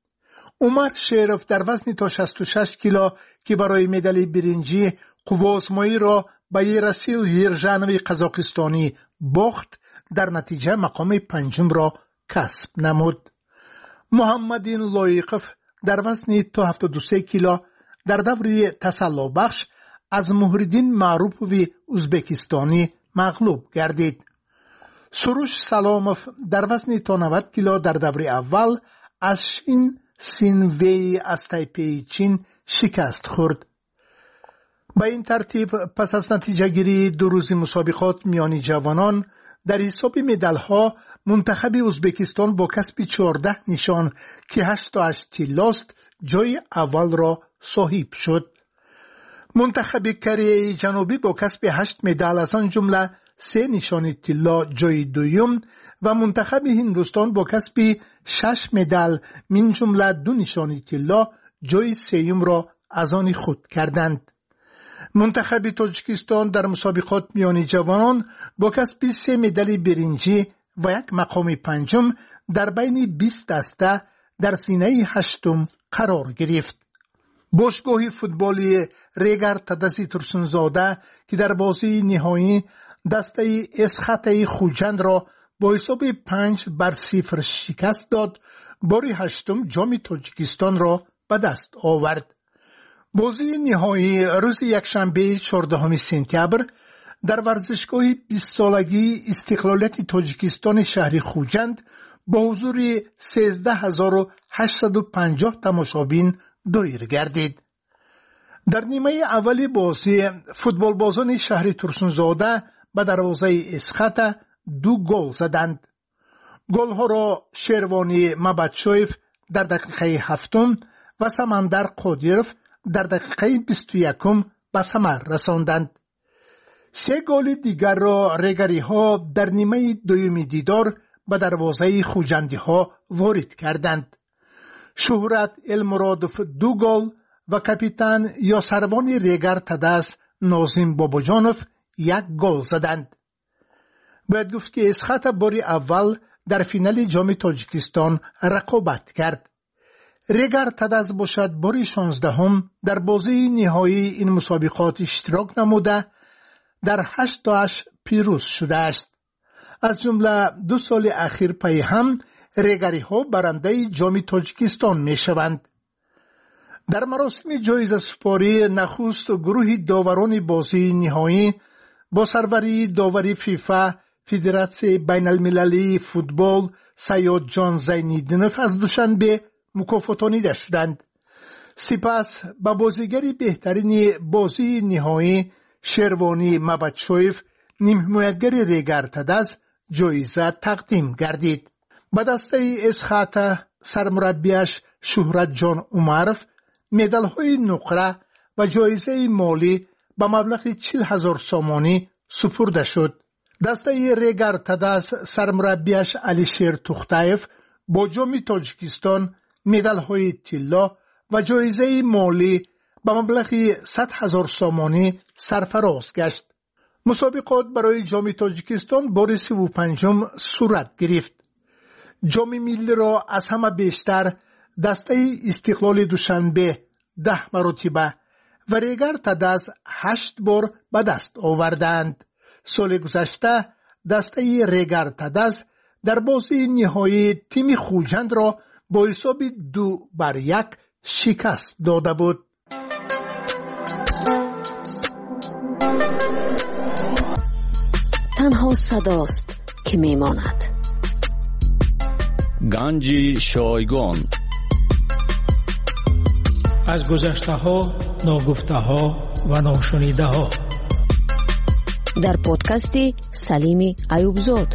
عمر شریف در وزن تا شصت و شش کیلو که برای مدال برنجی قوازمایی را به رسیل یرژانوی قزاقستانی باخت، در نتیجه مقام پنجم را کسب نمود. محمدین لایقف در وزن تا هفتاد و سه کیلو در دور تسلا بخش از مهردین معروفوی ازبکستانی مغلوب گردید. سروش سلاموف در وزن تا نود کیلو در دور اول از شین سینوی از تایپی چین شکست خورد. به این ترتیب پس از نتیجه گیری دو روزی مسابقات میانی جوانان در حساب مدال ها منتخب ازبکستان با کسب چهارده نشان که هشت تا هشت طلاست جای اول را صاحب شد. منتخب کره جنوبی با کسب هشت مدال از آن جمله سه نشان طلا جای دوم و منتخب هندوستان با کسب شش مدال من جمله دو نشان طلا جای سوم را از آن خود کردند. منتخب تاجیکستان در مسابقات میانی جوانان با کسب سه مدال برنجی و یک مقام پنجم در بین بیست دسته در سینه هشتم قرار گرفت. باشگاه فوتبالی ریگر تدسی ترسونزاده که در بازی نهایی دسته اسخط خوجند را با حساب پنج بر صفر شکست داد، باری هشتم جام تاجیکستان را به دست آورد. بازی نهایی روز یکشنبه چهاردهم سپتامبر در ورزشگاه بیست سالگی استقلالیت تاجیکستان شهر خوجند با حضور سیزده هزار و هشتصد و پنجاه تماشابین دایر گردید. در نیمه اول بازی فوتبال بازان شهر ترسونزاده به دروازه اسخط دو گل زدند. گل ها را شیروانی مبادشویف در دقیقه هفتم و سمندر قادیروف در دقیقه بیست و یکم به ثمر رساندند. سه گل دیگر را ریگری ها در نیمه دوم دیدار به دروازه خوجندی ها وارد کردند. شهرت المرادوف دو گل و کاپیتان یاسروان ریگر تدس نازم باباجانوف یک گل زدند. باید گفت که اسخط باری اول در فینال جام تاجیکستان رقابت کرد. ریگر تدس باشد باری شانزدهم در بازی نهایی این مسابقات اشتراک نموده در هشت تا هشت پیروز شده است. از جمله دو سال اخیر پی هم ریگری ها برنده جام تاجیکستان می شوند. در مراسم جایزه سپاری نخست گروه داوران بازی نهایی با سروری داوری فیفا فدراسیون بین المللی فوتبال سیاد جان زینیدینوف از دوشنبه مکافاتانیده شدند. سپس به بازیگری بهترین بازی نهایی شیروانی مبادشویف نیم حمایتگر ریگر تدس جایزه تقدیم گردید. به دسته اسخط سرمربیش شهرت جان عمروف مدال های نقره و جایزه مالی به مبلغ چهل هزار سامانی سپرده شد. دسته ریگر تدس سرمربیش علیشیر توختایف با جام تاجیکستان مدال های طلا و جایزه مالی به مبلغ صد هزار سامانی سرفراز گشت. مسابقات برای جام تاجیکستان بار سی و پنجم صورت گرفت. جام ملی را از همه بیشتر دسته استقلال دوشنبه ده مرتبه و ریگر تدس هشت بار به دست آوردند. سال گذشته دسته ریگر تدس در بازی نهایی تیم خوجند را با حساب دو بر یک شکست داده بود. تنها صداست که میماند. گنجی شایگان از گذشته ها، ناگفته ها و ناشنیده ها. در پادکست سلیم ایوبزاد.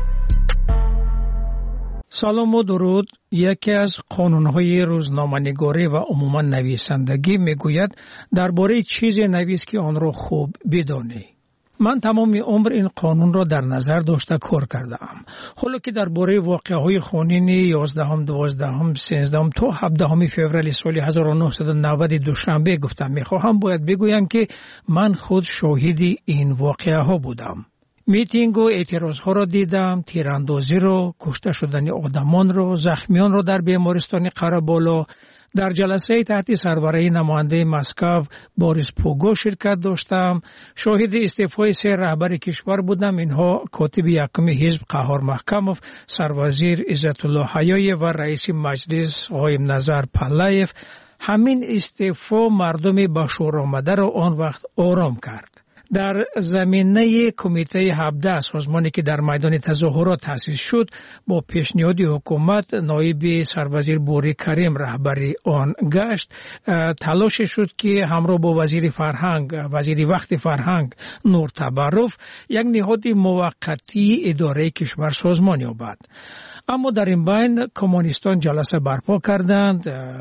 سلام و درود. یکی از قانون‌های روزنامه‌نگاری و عموما نویسندگی میگوید درباره چیزی نویس که آن را خوب بدانی. من تمام عمر این قانون را در نظر داشته کار کردم. حالا که درباره واقعه‌های خونین یازدهم، دوازدهم، سیزدهم تا هفدهم فوریه سال هزار و نهصد و نود دوشنبه گفتم میخواهم باید بگویم که من خود شاهد این واقعه‌ها بودم. میتینگ و اعتراضها را دیدم، تیراندازی را، کشته شدن آدمان را، زخمیان را در بیمارستان قره‌بالا. در جلسه تحت سربرایی نماینده مسکو بوریس پوگو شرکت داشتم. شاهد استعفای سه رهبر کشور بودم. اینها کاتب یکم حزب قهار محکموف، سروزیر عزت الله حیای و رئیس مجلس قایم نظر پهلویف. همین استعفا مردم به شور آمده را آن وقت آرام کرد. در زمینه کمیته هفده سازمانی که در میدان تظاهرات تأسیس شد با پیشنهاد حکومت نایب سروزیر بوری کریم رهبری آن گشت. تلاش شد که همراه با وزیر فرهنگ وزیر وقت فرهنگ نور تبرف یک نهاد موقتی اداره کشور سازمان یابد. اما در این بین کمونیستان جلسه برپا کردند،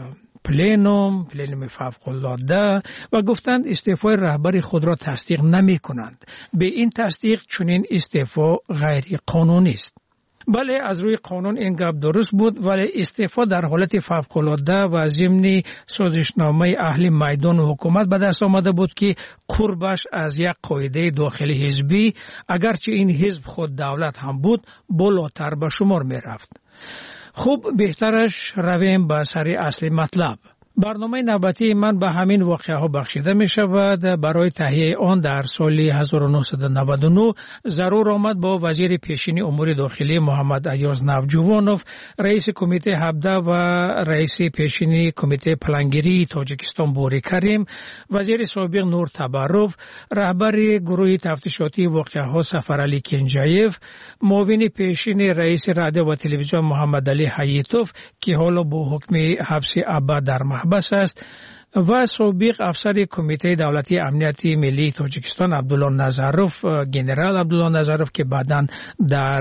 پلینوم، پلینوم فوق‌العاده، و گفتند استعفای رهبر خود را تصدیق نمی کنند. به این تصدیق چنین استعفا غیر قانونی است. بله، از روی قانون این گپ درست بود، ولی استعفا در حالت فوق‌العاده و ضمن سازشنامه اهل میدان و حکومت به دست آمده بود که قربش از یک قاعده داخلی حزبی، اگرچه این حزب خود دولت هم بود، بالاتر به شمار می رفت. خوب، بهترش رویم به سر اصل مطلب. برنامه نوبتی من به همین واقعه ها بخشیده می شود. برای تهیه آن در سال هزار و نهصد و نود و نه ضرور آمد با وزیر پیشین امور داخلی محمد ایاز نوجوانوف، رئیس کمیته هفده و رئیس پیشین کمیته پلانگیری تاجیکستان بوری کریم، وزیر سابق نور تبرف، رهبر گروه تفتیشاتی واقعه ها سفرعلی کنجایف، معاون پیشین رئیس رادیو و تلویزیون محمد علی حییتوف که حالا با حکم حبس ابد در بس است، و سابق افسر کمیته دولتی امنیت ملی تاجیکستان عبدالله نظروف، گنرال عبدالله نظروف که بعداً در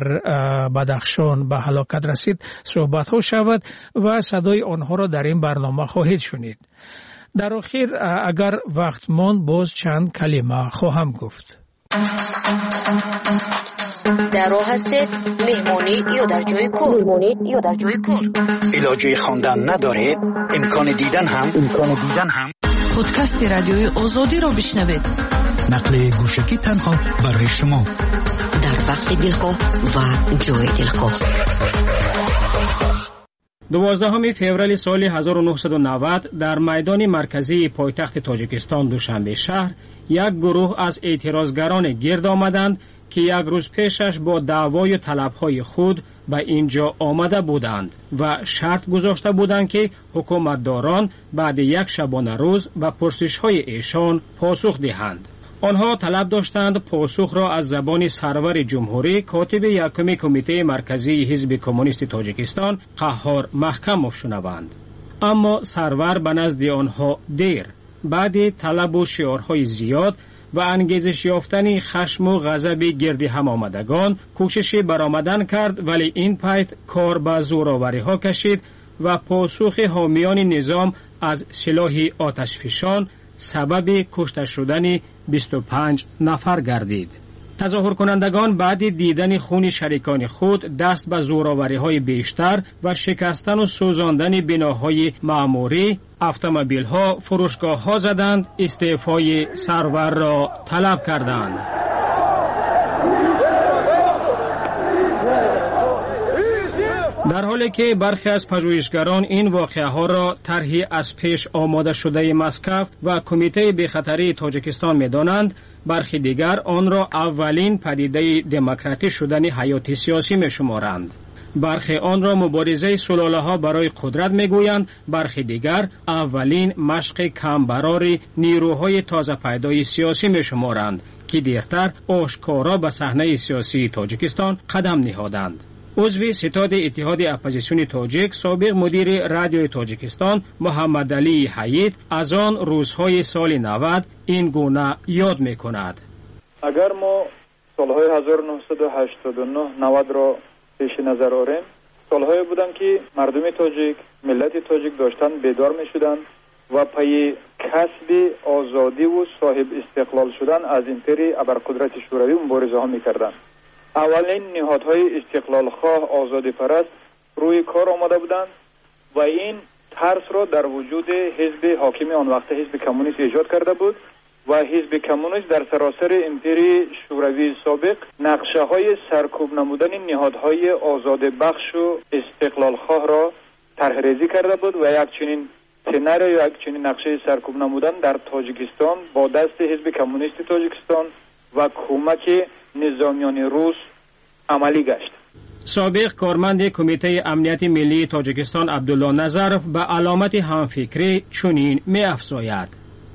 بدخشان به هلاکت رسید صحبت ها شود و صدای آنها را در این برنامه خواهید شنید. در آخر اگر وقت ماند باز چند کلمه خواهم گفت. در راه هستید، مهمانی یا در جای کار. مهمانی یا در جای کار. علاجه خواندن ندارید، امکان دیدن هم امکان دیدن هم پادکست رادیوی آزادی را بشنوید. نقل گوشکی تنها برای شما در وقت دلخواه و جای دلخواه. دوازدهم فوریه سال هزار و نهصد و نود در میدان مرکزی پایتخت تاجیکستان دوشنبه شهر یک گروه از اعتراضگران گرد آمدند که یک روز پیشش با دعوای و طلبهای خود به اینجا آمده بودند و شرط گذاشته بودند که حکومتداران بعد یک شبانه روز به پرسش‌های ایشان پاسخ دهند. آنها طلب داشتند پاسخ را از زبان سرور جمهوری کاتب یکم کمیته مرکزی حزب کمونیست تاجیکستان قهار محکموف شنوند. اما سرور به نزد آنها دیر، بعد طلب و شعارهای زیاد و انگیزش یافتن خشم و غضب گرد هم آمدگان کوشش برآمدن کرد، ولی این پایت کار به زورآوری ها کشید و پاسخ حامیان نظام از سلاح آتشفشان سبب کشته شدن بیست و پنج نفر گردید. تظاهر کنندگان بعد دیدن خون شریکان خود دست به زورآوری های بیشتر و شکستن و سوزاندن بناهای معموری، اتومبیل ها، فروشگاه ها زدند، استعفای سرور را طلب کردند. در حالی که برخی از پژوهشگران این واقعه ها را طرحی از پیش آماده شده مسکو و کمیته بی‌خطری تاجیکستان می‌دانند، برخی دیگر آن را اولین پدیده دموکراتیک شدن حیات سیاسی می‌شمارند. برخی آن را مبارزه سلاله ها برای قدرت میگویند، برخی دیگر اولین مشق کمبرار نیروهای تازه پیدای سیاسی میشمارند که دیرتر آشکارا به صحنه سیاسی تاجیکستان قدم نهادند. عضو ستاد اتحاد اپوزیسیون تاجیک، سابق مدیر رادیوی تاجیکستان محمد علی حیید از آن روزهای سال نود این گونه یاد میکند. اگر ما سالهای هزار و نهصد و هشتاد و نه نود را پیش نظر آوریم، سالهایی بودند که مردم تاجیک، ملت تاجیک داشتن بیدار می شدند و پی کسب آزادی و صاحب استقلال شدن از امپری ابرقدرت شوروی مبارزه ها می کردند. اولین نهادهای استقلال خواه آزادی پرست روی کار آمده بودند و این ترس را در وجود حزب حاکم آن وقت حزب کمونیست ایجاد کرده بود و حزب کمونیست در سراسر امپری شوروی سابق نقشه های سرکوب نمودن نهادهای آزاد بخش و استقلال خواه را طرح ریزی کرده بود و یک چنین سناریو یا یک چنین نقشه سرکوب نمودن در تاجیکستان با دست حزب کمونیست تاجیکستان و کمک نظامیان روس عملی گشت. سابق کارمند کمیته امنیت ملی تاجیکستان عبدالله نظرف به علامت همفکری چنین می افزاید: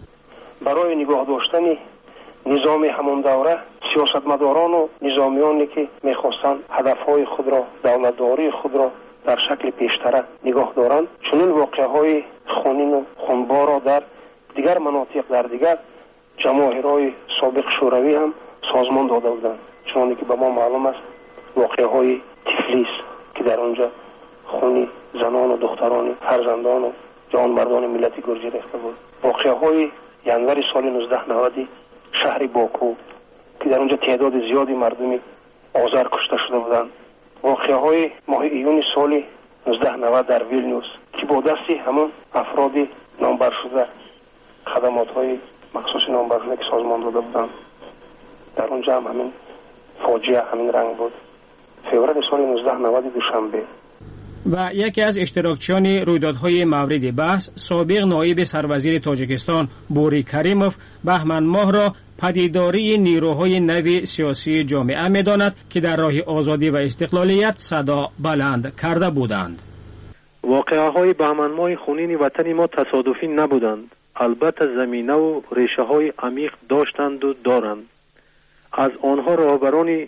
برای نگاه داشتن نظام همون دوره سیاستمداران و نظامیانی که میخواستند هدفهای خود را، دولتداری خود را در شکل پیشتره نگاه دارند، چنین واقعهای خونین و خونبار را در دیگر مناطق در دیگر جماهیرهای سابق شوروی هم سازمان داده بودند. چون که به ما معلوم است واقعهای تفلیس که در آنجا خونی زنان و دختران فرزندان و جوانمردان ملت گرجی ریخته بود. واقعهای ینور سال نوزده نود شهر باکو که در اونجا تعداد زیادی مردمی آذر کشته شده بودند. واقعهای ماه ایون سال نوزده نود در ویلنیوس که با دستی همون افراد نامبر شده خدمات‌های مخصوص نامبر شده که سازمان داده بودند، در اونجا هم همین فاجعه همین رنگ بود. فوریه سال نوزده نود دوشنبه. و یکی از اشتراکچیان رویدادهای مورد بحث، سابق نایب سروزیر تاجیکستان بوری کریموف بهمن ماه را پدیداری نیروهای نو سیاسی جامعه می‌داند که در راه آزادی و استقلالیت صدا بلند کرده بودند. واقعه‌های بهمن ماه خونین وطن ما تصادفی نبودند. البته زمینه و ریشه‌های عمیق داشتند و دارند. از آنها رهبران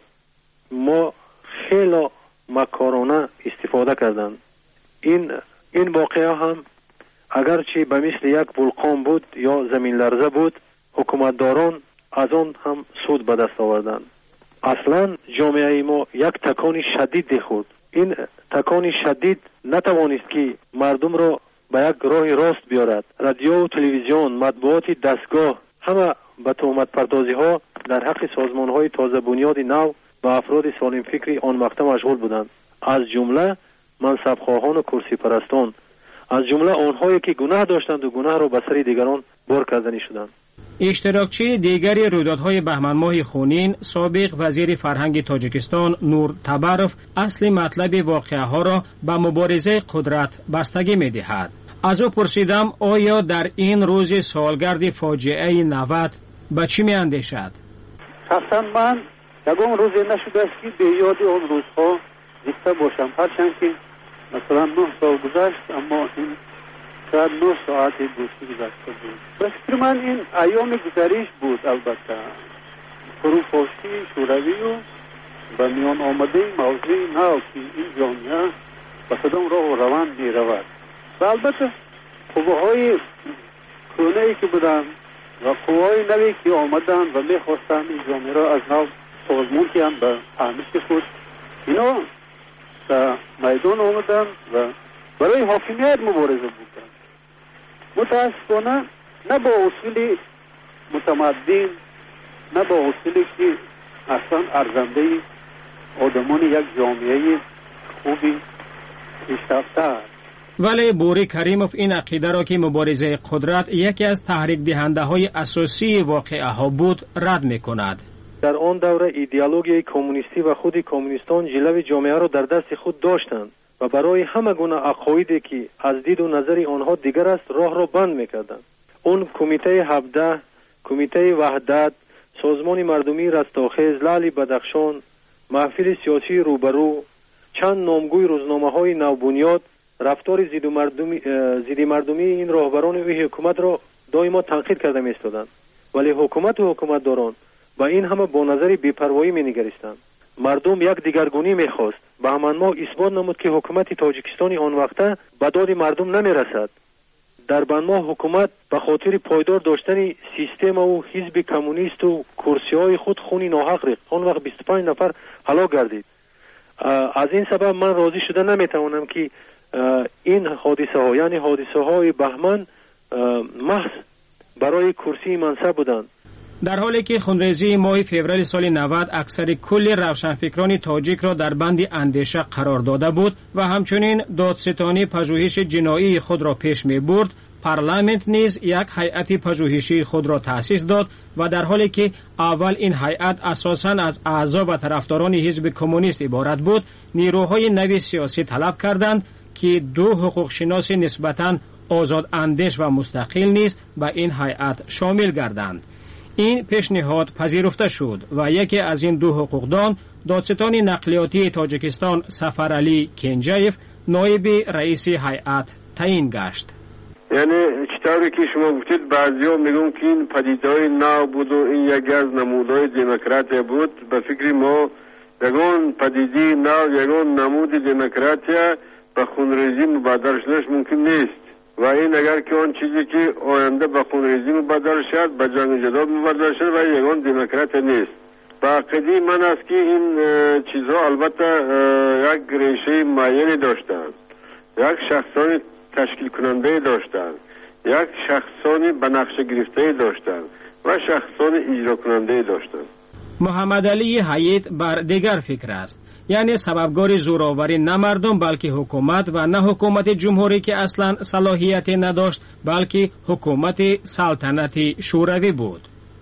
ما خیلی مکارانه استفاده کردند. این این واقعه هم اگرچه به مثل یک ولکان بود یا زمین لرزه بود، حکومتداران از آن هم سود به دست آوردند. اصلا جامعه ما یک تکان شدید خورد. این تکان شدید نتوانست که مردم را به یک راه راست بیارد. رادیو و تلویزیون، مطبوعات دستگاه همه به تهمت پردازی ها در حق سازمان های تازه بنیاد نو و افراد سالم فکری آن مقطع مشغول بودند، از جمله منصب خواهان و کرسی پرستان، از جمله آنهایی که گناه داشتند و گناه را به سر دیگران بار کردنی شدند. اشتراکچی دیگری رویدادهای بهمن ماه خونین، سابق وزیر فرهنگ تاجیکستان نور تبروف اصل مطلب واقعه ها را به مبارزه قدرت بستگی می دهد. از او پرسیدم آیا در این روز سالگرد فاجعه نود به چی می اندیشد؟ شخصا من یکم روزی نشده است که به یاد آن روزها زنده باشم، هرچند که مثلا نه سال گذشت اما این شاید نه ساعت دوستی گذشته بود. بس فکر من این ایام گذریش بود. البته فروپاشی شوروی و به میان آمده موضوع نو که این جامعه به کدام راه و روند می رود و البته قوه‌های کهنه‌ای که بودند و قوه‌های نوی که آمدند و می خواستند این جامعه را از نو سازمان کنند به فهمش خود، اینا در میدان آمدند و برای حاکمیت مبارزه بودند. متاسفانه نه با اصول متمدن، نه با اصولی که اصلا ارزنده آدمان یک جامعه خوبی پیشرفته است. ولی بوری کریموف این عقیده را که مبارزه قدرت یکی از تحریک دهنده های اساسی واقعه ها بود رد می کند. در آن دوره ایدئولوژی کمونیستی و خود کمونیستان جلو جامعه را در دست خود داشتند و برای همه گونه عقایدی که از دید و نظر آنها دیگر است راه را بند می‌کردند. اون کمیته هفده، کمیته وحدت، سازمان مردمی رستاخیز، لعل بدخشان، محفل سیاسی روبرو، چند نامگوی روزنامه‌های نوبنیاد رفتار ضد مردمی ضد مردمی این راهبران و حکومت را دائما تنقید کرده می‌ایستادند، ولی حکومت و حکومتداران با این همه با نظر بی‌پروایی می‌نگریستند. مردم یک دیگرگونی می‌خواست. به همان ما اثبات نمود که حکومت تاجیکستان آن وقته به داد مردم نمی‌رسد. در بنما حکومت به خاطر پایدار داشتن سیستم و حزب کمونیست و کرسی‌های خود خونی ناحق ریخت. آن وقت بیست و پنج نفر هلاک گردید. از این سبب من راضی شده نمیتوانم که این حادثه ها یعنی حادثه های بهمن محض برای کرسی منصب بودند. در حالی که خونریزی ماه فوریه سال نود اکثر کل روشنفکران تاجیک را در بند اندیشه قرار داده بود و همچنین دادستانی پژوهش جنایی خود را پیش می برد، پارلمانت نیز یک هیئت پژوهشی خود را تأسیس داد و در حالی که اول این هیئت اساساً از اعضا و طرفداران حزب کمونیست عبارت بود، نیروهای نوی سیاسی طلب کردند که دو حقوق شناس نسبتاً آزاد اندیش و مستقل نیز به این هیئت شامل گردند. این پیشنهاد پذیرفته شد و یکی از این دو حقوقدان دادستان نقلیاتی تاجیکستان سفرعلی کنجایف نایب رئیس هیئت تعیین گشت. یعنی چطوری که شما گفتید بعضیا میگن که این پدیده‌های نو بود و این یکی از نمودهای دموکراسی بود. به فکر ما یگان پدیده نو یگان نمود دموکراسی به خونریزی مبادر شدنش ممکن نیست و این اگر که آن چیزی که آینده به خونریزی مبادر شد به جنگ جدال مبادر شد و یگان دموکراسی نیست. با عقیده من است که این چیزها البته یک ریشه معینی داشتند، یک شخصانی تشکیل کننده داشتند، یک شخصانی به نقشه گرفته داشتند و شخصانی اجرا کننده داشتند. محمد علی حیات بر دیگر فکر است، یعنی سببگار زوراوری نه مردم بلکه حکومت و نه حکومت جمهوری که اصلا صلاحیت نداشت بلکه حکومت سلطنتی شوروی بود.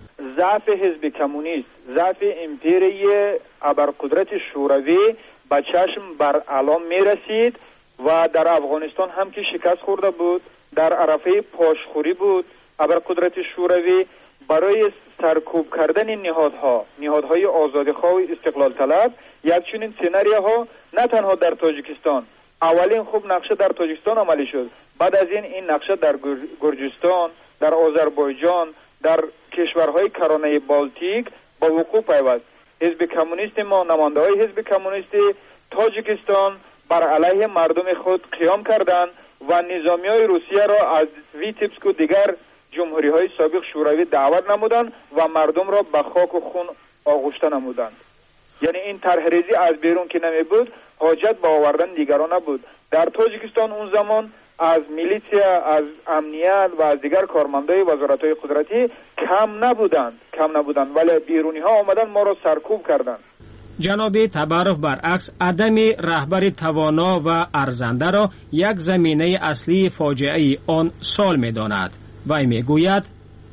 ضعف حزب کمونیست، ضعف امپیری ابرقدرت شوروی به چشم بر علام می رسید و در افغانستان هم که شکست خورده بود، در عرفه پاشخوری بود. ابرقدرت شوروی برای سرکوب کردن نهادها، نهادهای آزادیخواه و استقلال طلب، یک چنین سناریوها نه تنها در تاجیکستان، اولین خوب نقشه در تاجیکستان عملی شد، بعد از این این نقشه در گرجستان، در آذربایجان، در کشورهای کرانه بالتیک با وقوع پیوست. حزب کمونیست ما، نماینده‌های حزب کمونیست تاجیکستان بر علیه مردم خود قیام کردند و نظامیای روسیه را از ویتبسک و دیگر جمهوری های سابق شوروی دعوت نمودند و مردم را به خاک و خون آغشته نمودند. یعنی این طرحریزی از بیرون که نمی بود، حاجت به آوردن دیگران نبود. در تاجیکستان اون زمان از میلیسیا، از امنیت و از دیگر کارمندای وزارت‌های قدرتی کم نبودند کم نبودند ولی بیرونی ها آمدن ما را سرکوب کردند. جناب تبارف برعکس عدم رهبر توانا و ارزنده را یک زمینه اصلی فاجعه آن سال می‌داند. وی میگوید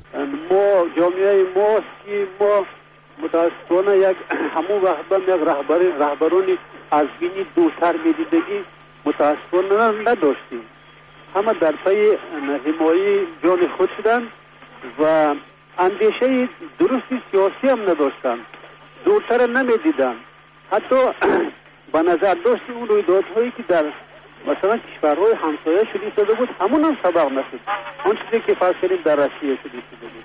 ما جامعه ما که ما متاسفانه یک همون وقت یک رهبر رهبرانی از بینی دوتر میدیدگی متاسفانه نداشتیم. همه در پی حمایت جان خود شدند و اندیشه درستی سیاسی هم نداشتند، دورتر نمیدیدند. حتی به نظر داشت اون رویدادهایی که در مثلا کشورهای همسایه شده شده بود همون هم سبق نشد. آن چیزی که فرض کردیم در روسیه شده شده بود.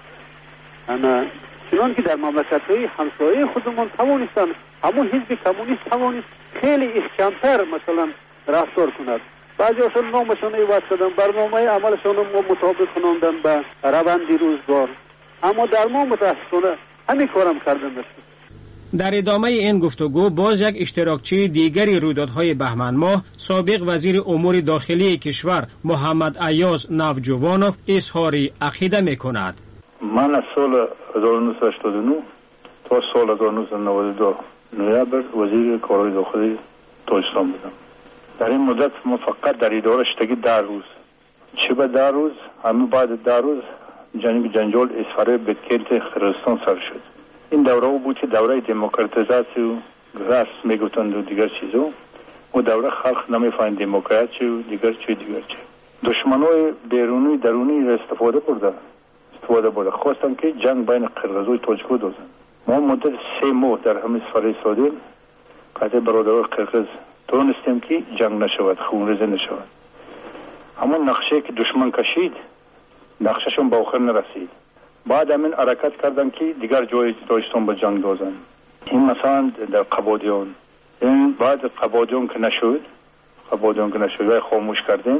انا چنان که در مملکت‌های همسایه خودمون توانستن همون حزب کمونیست توانست خیلی احکام‌تر مثلا رفتار کند. بعضی اصلا نامشان عوض کردن، برنامه عملشان رو مطابق کناندن به روند روزگار، اما در ما متاسفانه همین کارم کردن نشد. در ادامه این گفتگو باز یک اشتراکچی دیگری رویدادهای بهمن ماه سابق وزیر امور داخلی کشور محمد ایاز نوجوانوف اظهار عقیده می‌کند. من از سال هزار و نهصد و هشتاد و نه تا سال هزار و نهصد و نود و دو نوامبر وزیر کارهای داخلی تاجیکستان بودم. در این مدت ما فقط در اداره شدگی ده روز چه به ده روز همین بعد ده روز جنگ جنجال اسفاره بکنت خرستان سر شد. این دوره او بود که دوره دموکراتیزاسی و راست میگفتند و دیگر چیزو و دوره خلق نمیفهمید دموکراسی و دیگر چی دیگر چی. دشمنای بیرونی درونی را استفاده برده استفاده برده خواستن که جنگ بین قرقیز و تاجیک دازن. ما مدت سه ماه در همین سفر ایستادیم. قطع برادران قرقیز تونستیم که جنگ نشود، خونریزی نشود. اما نقشه که دشمن کشید نقشهشون به آخر نرسید. بعد همین حرکت کردن که دیگر جای تاجیکستان به جنگ دوزن. این مثلا در قبادیان، این بعد قبادیان که نشد قبادیان که نشد و خاموش کردیم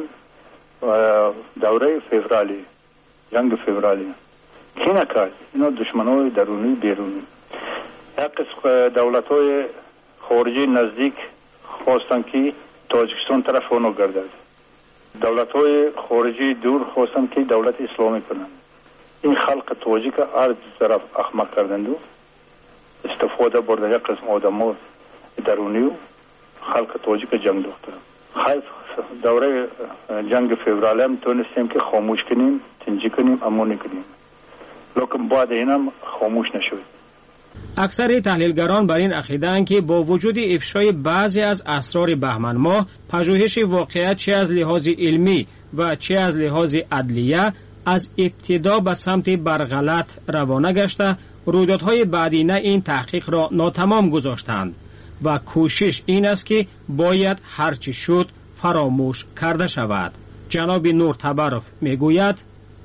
دوره فوریه، جنگ فوریه کی نکرد؟ اینا دشمنای درونی بیرونی. یک قسم دولت های خارجی نزدیک خواستن که تاجیکستان طرف اونو گردد. دولت های خارجی دور خواستن که دولت اسلامی کنند. این خلق تاجیک هر طرف احمق کردند و استفاده برده یک قسم آدم ها درونی و خلق تاجیک جنگ دوختن. خیف دوره جنگ فوریه هم تونستیم که خاموش کنیم، تنجی کنیم، امونی کنیم، لیکن بعد اینم خاموش نشد. اکثر تحلیلگران بر این عقیده‌اند که با وجود افشای بعضی از اسرار بهمن ماه، پژوهش واقعیت چه از لحاظ علمی و چه از لحاظ عدلیه از ابتدا به سمت برغلط روانه گشته، رویدادهای بعدینه این تحقیق را ناتمام گذاشتند و کوشش این است که باید هرچی شد فراموش کرده شود. جناب نور تبرف میگوید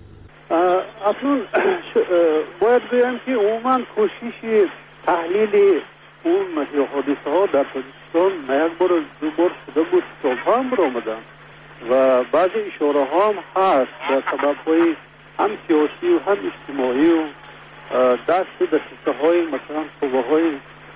اصلا باید بگم که عموما کوشش تحلیل اون حادثه ها در تاجیکستان نه یک بار دو بار شده بود، سالها هم برآمدن و بعضی اشاره ها هم هست به سبب های هم سیاسی و هم اجتماعی و دست دسته های مثلا قوه های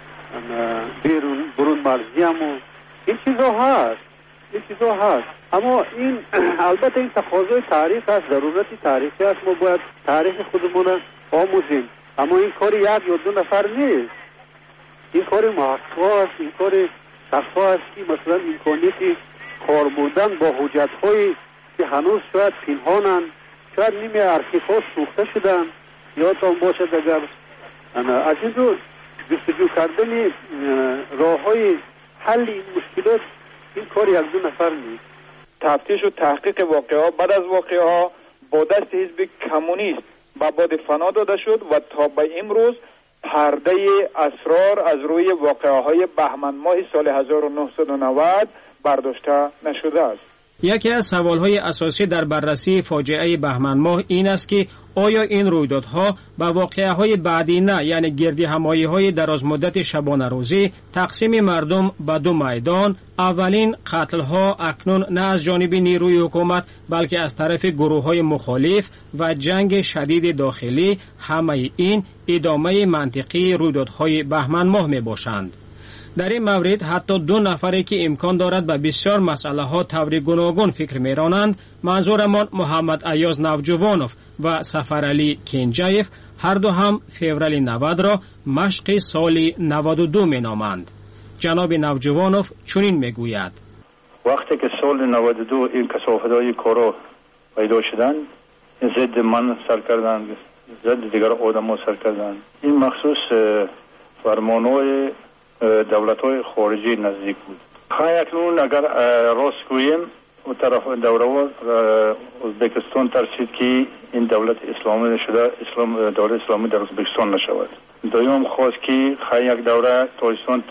بیرون برون مرزی هم و این چیزا هست این چیزا هست اما این البته این تقاضای تاریخ است، ضرورت تاریخی است. ما باید تاریخ خودمون آموزیم، اما این کار یک یا دو نفر نیست، این کار محقق است، این کار شخصا است که مثلا امکانیت کار بردن با حجت هایی که هنوز شاید پنهانند، شاید نیمه ارشیف ها سوخته شدن، یادتان باشد اگر از این رو جستجو کردن راه های حل این مشکلات این کار یک دو نفر نیست. تفتیش و تحقیق واقعه ها بعد از واقعه ها با دست حزب کمونیست به باد فنا داده شد و تا به امروز پرده اسرار از روی واقعه های بهمن ماه سال هزار و نهصد و نود برداشته نشده است. یکی از سوالهای اساسی در بررسی فاجعه بهمن ماه این است که آیا این رویدادها و واقعه‌های بعدی نه، یعنی گردی همایی های دراز مدت شبانه روزی، تقسیم مردم به دو میدان، اولین قتل‌ها اکنون نه از جانب نیروی حکومت بلکه از طرف گروه‌های مخالف و جنگ شدید داخلی، همه این ادامه منطقی رویدادهای بهمن ماه میباشند. در این مورد حتی دو نفری که امکان دارد به بسیار مسئله ها طور گوناگون فکر میرانند، منظورمان محمد ایاز نوجوانوف و سفرعلی کنجایف، هر دو هم فوریه نود را مشق سال نود و دو می نامند. جناب نوجوانوف چنین میگوید: وقتی که سال نود و دو این کثافت‌های کارا پیدا شدند، ضد من سر کردند، ضد دیگر آدم‌ها سر کردند. این مخصوص فرمان‌های دولت‌های خارجی نزدیک بود. خواهی اکنون اگر راست گوییم و طرف دوره ازبکستان ترسید که این دولت اسلامی شده، اسلام دولت اسلامی در ازبکستان نشود. دویم خواست که خواهی یک دوره تاجیکستان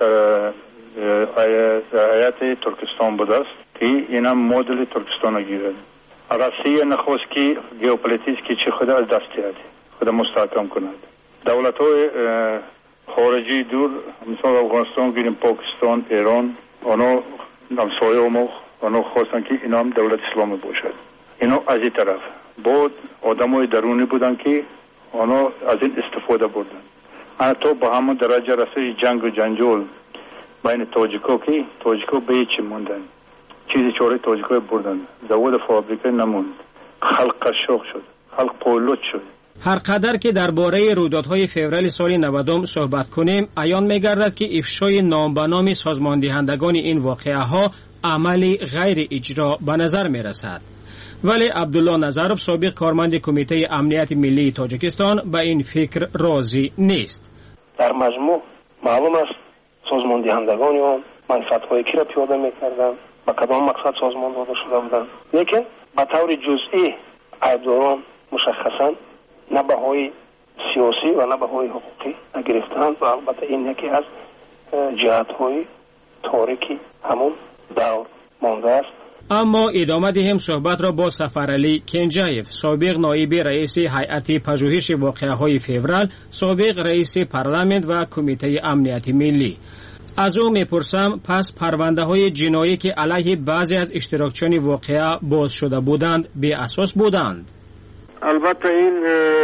هیئت ترکستان بود است که اینم مدل ترکستان گیرد. روسیه نخواست که ژئوپلیتیک که چه خود از دست دهد، خود مستحکم کند. دولت‌های خارجی دور مثلا افغانستان گیریم، پاکستان، ایران، آنها همسایه ما آنها خواستن که اینا هم دولت اسلامی باشد. اینا از این طرف بود آدمای درونی بودن که آنها از این استفاده بردن. حتی با همون درجه رسید جنگ و جنجال بین تاجیکا که تاجیکا به هیچی موندن، چیزی چاره تاجیکا بردن، زواد فابریکه نموند، خلق قشاق شد، خلق پولوت شد. هر قدر که درباره رویدادهای فوریه سال نود صحبت کنیم، عیان می‌گردد که افشای نام به نام سازماندهندگان این واقعه‌ها عملی غیر اجرا به نظر می‌رسد. ولی عبدالله نظرов سابق کارمند کمیته امنیت ملی تاجیکستان به این فکر راضی نیست. در مجموع معلوم است سازماندهندگان آن منفعت‌های کی را پیاده می‌کردند، با کدام مقصد سازمان داده شده بودند، لیکن به طور جزئی عیبداران مشخصاً نه بهای سیاسی و نه بهای حقوقی نگرفتند و البته این یکی از جهت‌های تاریکی همون دور مانده است. اما ادامه دهیم صحبت را با سفرعلی کنجایف، سابق نایب رئیس هیئت پژوهش واقعه‌های فوریه، سابق رئیس پارلمان و کمیته امنیت ملی. از او میپرسم پس پرونده های جنایی که علیه بعضی از اشتراکچیان واقعه باز شده بودند بی اساس بودند؟ البته این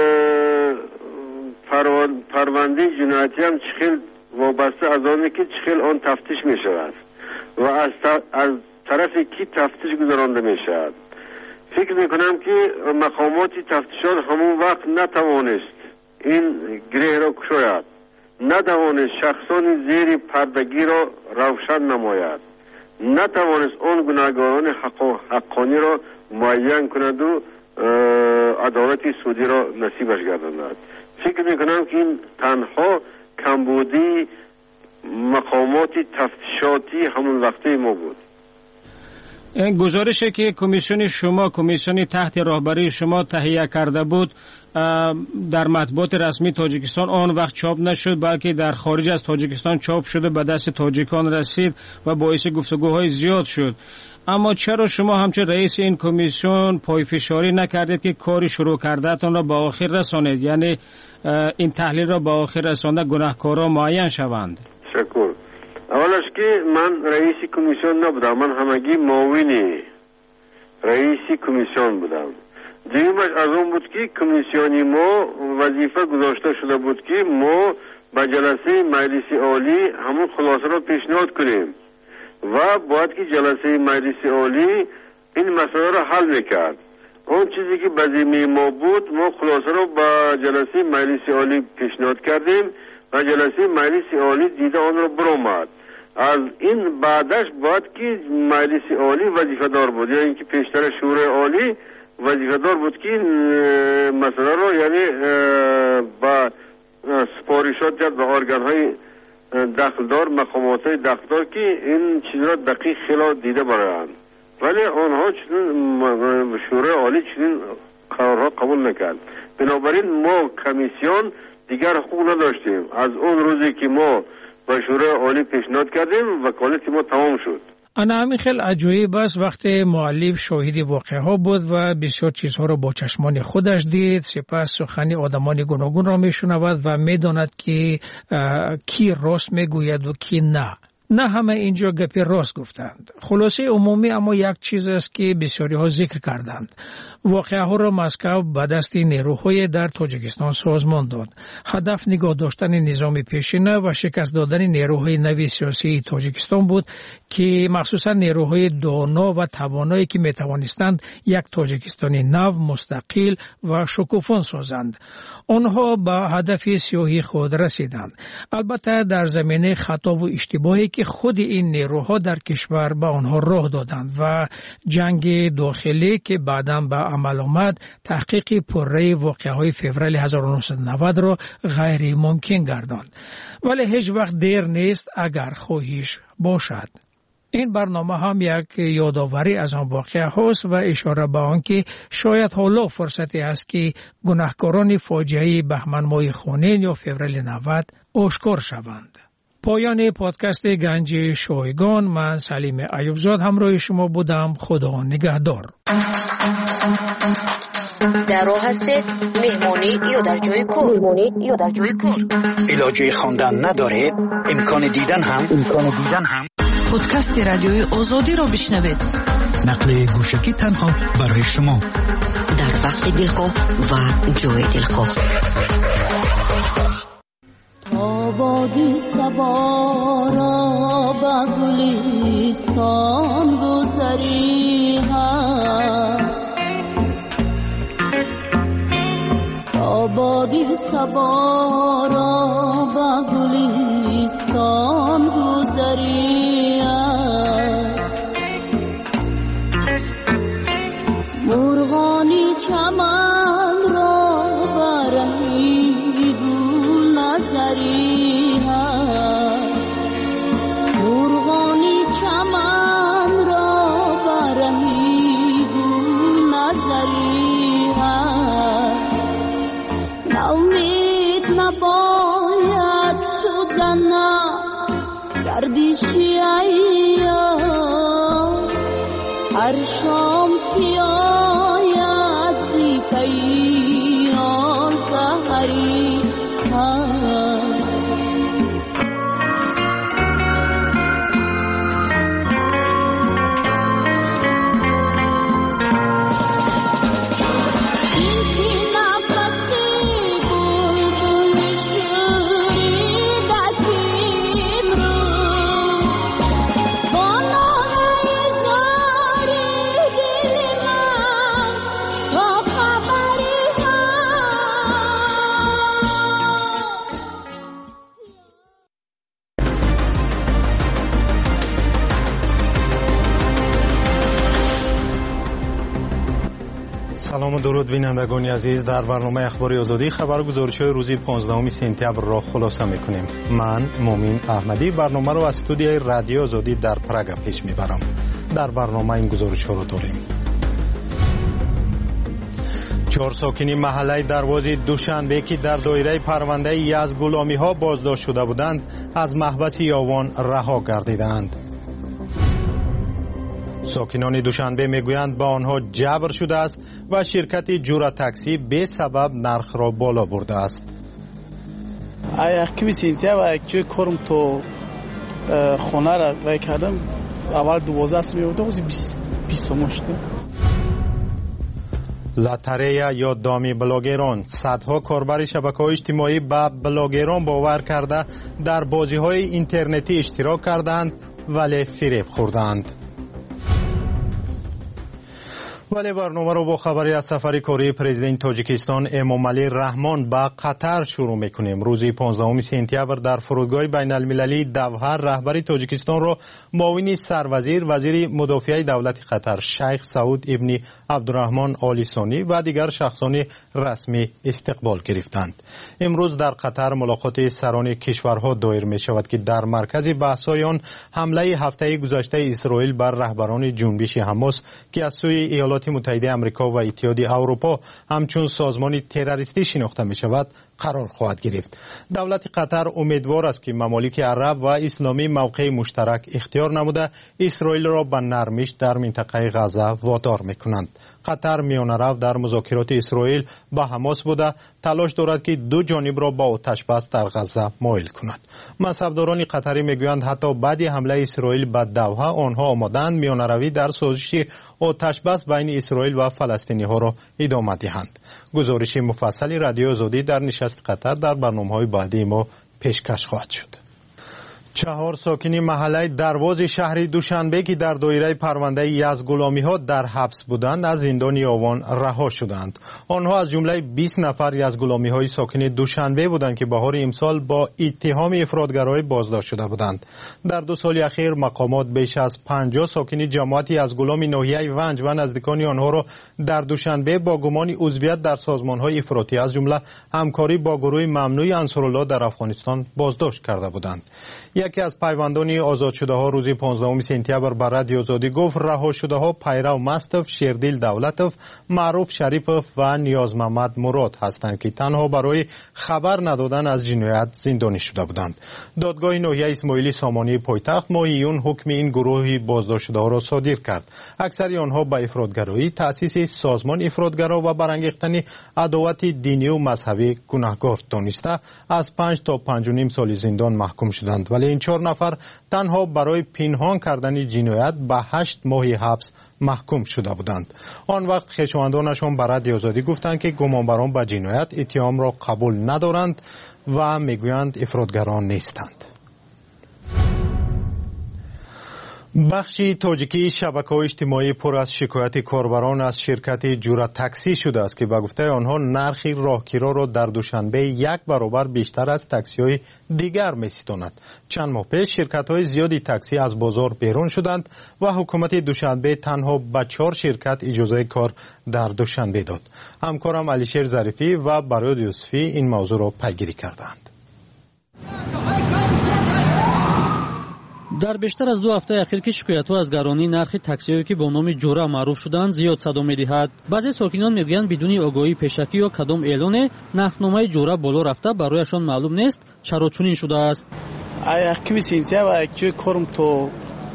پرونده جنایتی هم چخیل وابسته از آنه که چخیل آن تفتیش می شود و از, از طرف کی تفتیش گذرانده می شود. فکر می کنم که مقامات تفتیشات همون وقت نتوانست این گره را کشاید، نتوانست شخصان زیر پردگی را روشن نماید، نتوانست آن گناهکاران حق حقانی را معین کند و عدالت سودی را نصیبش گرداند. فکر میکنم که این تنها کمبودی مقامات تفتیشاتی همون وقتی ما بود. گزارشی که کمیسیون شما کمیسیون تحت رهبری شما تهیه کرده بود در مطبوعات رسمی تاجیکستان آن وقت چاپ نشد، بلکه در خارج از تاجیکستان چاپ شده به دست تاجیکان رسید و باعث گفتگوهای زیاد شد. اما چرا شما همچون رئیس این کمیسیون پایفشاری نکردید که کاری شروع کردهتان را به آخر رسانید، یعنی این تحلیل را به آخر رسانده گناهکاران معین شوند؟ شکر. اولش که من رئیس کمیسیون نبودم، من همگی معاون رئیس کمیسیون بودم. دیگرش از اون بود که کمیسیونی ما وظیفه گذاشته شده بود که ما به جلسه مجلس عالی همون خلاصه را پیشنهاد کنیم و باید که جلسه مجلس عالی این مسئله را حل میکرد. اون چیزی که به ذمه ما بود ما خلاصه را به جلسه مجلس عالی پیشنهاد کردیم و جلسه مجلس عالی دیده آن را برآمد. از این بعدش باید که مجلس عالی وظیفه دار بود، یا اینکه پیشتر شورای عالی وظیفه دار بود که مسئله را یعنی با سپارشات کرد به ارگان های دخلدار، مقامات های دخلدار که این چیز را دقیق خلا دیده برایند، ولی آنها چنین شورای عالی چنین قرارها قبول نکرد. بنابراین ما کمیسیون دیگر حقوق نداشتیم. از اون روزی که ما به شورای عالی پیشنهاد کردیم وکالت ما تمام شد. انا همین خیلی عجایب است وقتی مؤلف شاهد واقعه ها بود و بسیار چیزها را با چشمان خودش دید، سپس سخنی آدمان گوناگون را میشنود و میداند که کی راست میگوید و کی نه. نه همه اینجا گپی راست گفتند. خلاصه عمومی اما یک چیز است که بسیاری ها ذکر کردند. واقعه ها را مسکو به دست نیروهای در تاجیکستان سازمان داد. هدف نگاه داشتن نظام پیشینه و شکست دادن نیروهای نوی سیاسی تاجیکستان بود که مخصوصا نیروهای دانا و توانایی که می توانستند یک تاجیکستانی نو، مستقل و شکوفان سازند. آنها به هدف سیاهی خود رسیدند. البته در زمینه خطا و اشتباهی که خود این نیروها در کشور به آنها راه دادند و جنگ داخلی که بعداً به عمل آمد تحقیق پرره واقعه‌های فوریه هزار و نهصد و نود را غیر ممکن گرداند. ولی هیچ وقت دیر نیست اگر خواهش باشد. این برنامه هم یک یادآوری از آن واقعه هاست و اشاره به آن که شاید حالا فرصتی است که گناهکاران فاجعه بهمن ماه خونین یا فوریه نود آشکار شوند. پایان پادکست گنج شایگان، من سلیم ایوبزاد همراه شما بودم. خدا نگهدار. در راه هستید مهمانی یا در جای کار؟ مهمانی یا در جای کار؟ علاجه خواندن ندارید؟ امکان دیدن هم امکان دیدن هم پادکست رادیوی آزادی را بشنوید. نقل گوشکی تنها برای شما در وقت دلخواه و جای دلخواه. آبادی سوارا با گلستان گذری هست، آبادی سوارا با گلستان گذری هست، مرغانی چمن را برهی گل نظری هست، مرغانی چمن را برهی گل نظری هست، نومید نباید شدن گردشی ایام هر شام که آید زی پیام سحری هست سلام و درود بینندگان عزیز. در برنامه اخباری آزادی خبرگزاری‌های روزی پانزدهم سپتامبر را خلاصه می‌کنیم. من مومین احمدی برنامه را از استودیوی رادیو آزادی در پراگ پیش می‌برم. در برنامه این گزارش‌ها را داریم. چهار ساکنی محله دروازه دوشنبه که در دایره پرونده یزدغلامی‌ها بازداشت شده بودند از محبس یاوان رها گردیدند. ساکنان دوشنبه میگویند به آنها جبر شده است و شرکت جورا تاکسی به سبب نرخ را بالا برده است. یکی سینتیا و یک کارم تو خانه را وای کردم اول دوازده است میورده و بیست مشته. لاتریا یا دامی بلاگران صدها کاربر شبکه‌های اجتماعی به بلاگران باور کرده در بازی‌های اینترنتی اشتراک کردند ولی فریب خوردند. ولی برنامه رو با خبری از سفر کاری پرزیدنت تاجیکستان امامعلی رحمان به قطر شروع میکنیم. روز پانزدهم سپتامبر در فرودگاه بین المللی دوحه رهبر تاجیکستان را معاون سروزیر وزیر مدافع دولت قطر شیخ سعود ابن عبدالرحمن آل ثانی و دیگر شخصان رسمی استقبال گرفتند. امروز در قطر ملاقات سران کشورها دایر می شود که در مرکز بحث‌های آن حمله هفته گذشته اسرائیل بر رهبران جنبش حماس که از سوی ایالات متحده آمریکا و اتحادیه اروپا همچون سازمان تروریستی شناخته می شود قرار خواهد گرفت. دولت قطر امیدوار است که ممالک عرب و اسلامی موقع مشترک اختیار نموده اسرائیل را به نرمش در منطقه غزه وادار میکنند. قطر میانه‌رو در مذاکرات اسرائیل با حماس بوده تلاش دارد که دو جانب را با آتش بس در غزه مایل کند. مذهبداران قطری میگویند حتی بعد حمله اسرائیل به دوحه آنها آمادند میانه‌روی در سازش آتش بس بین اسرائیل و فلسطینی ها را ادامه دهند. گزارش مفصلی رادیو آزادی در نشست قطر در برنامه‌های بعدی ما پیشکش خواهد شد. چهار ساکنی محله دروازه شهر دوشنبه که در دایره پرونده یزدغلامی‌ها در حبس بودند از زندان یاوان رها شدند. آنها از جمله بیست نفر یزدغلامی‌های ساکن دوشنبه بودند که بهار امسال با اتهام افراطگرایی بازداشت شده بودند. در دو سال اخیر مقامات بیش از پنجاه ساکن جماعت یزدغلام ناحیه ونج و نزدیکان آنها را در دوشنبه با گمان عضویت در سازمان‌های افراطی از جمله همکاری با گروه ممنوع انصارالله در افغانستان بازداشت کرده بودند. یکی از پیوندان آزاد شده ها روز پانزدهم سپتامبر بر رادیو آزادی گفت رها شده ها پیرو مستف، شیردیل دولتف، معروف شریفف و نیاز محمد مراد هستند که تنها برای خبر ندادن از جنایت زندانی شده بودند. دادگاه ناحیه اسماعیلی سامانی پایتخت ماه ایون حکم این گروه بازداشت شده ها را صادر کرد. اکثر آنها به افراطگرایی، تأسیس سازمان افراطگرا و برانگیختن عداوت دینی و مذهبی گناهکار دانسته از پنج تا پنج و نیم سال زندان محکوم شدند. ولی این چهار نفر تنها برای پنهان کردن جنایت به هشت ماه حبس محکوم شده بودند. آن وقت خویشاوندانشان به رادیو آزادی گفتند که گمانبران به جنایت اتهام را قبول ندارند و میگویند افراطگران نیستند. بخشی تاجیکی شبکه‌های اجتماعی پر از شکایت کاربران از شرکت جورا تاکسی شده است که به گفته آنها نرخ راهگیرا را در دوشنبه یک برابر بیشتر از تاکسی‌های دیگر می‌ستاند. چند ماه پیش شرکت‌های زیادی تاکسی از بازار بیرون شدند و حکومت دوشنبه تنها به چهار شرکت اجازه کار در دوشنبه داد. همکارم علیشیر ظریفی و براد یوسفی این موضوع را پیگیری کردند. در بیشتر از دو هفته اخیر که شکایت‌ها از گرانی نرخ تاکسی‌هایی که با نام جورا معروف شدند زیاد صدا می‌دهد. بعضی ساکنان می‌گویند بدون آگاهی پیشکی یا کدام اعلان نرخنامه جورا بالا رفته برایشان معلوم نیست چرا چنین شده است. یکی سینتیا و یکی کارم تو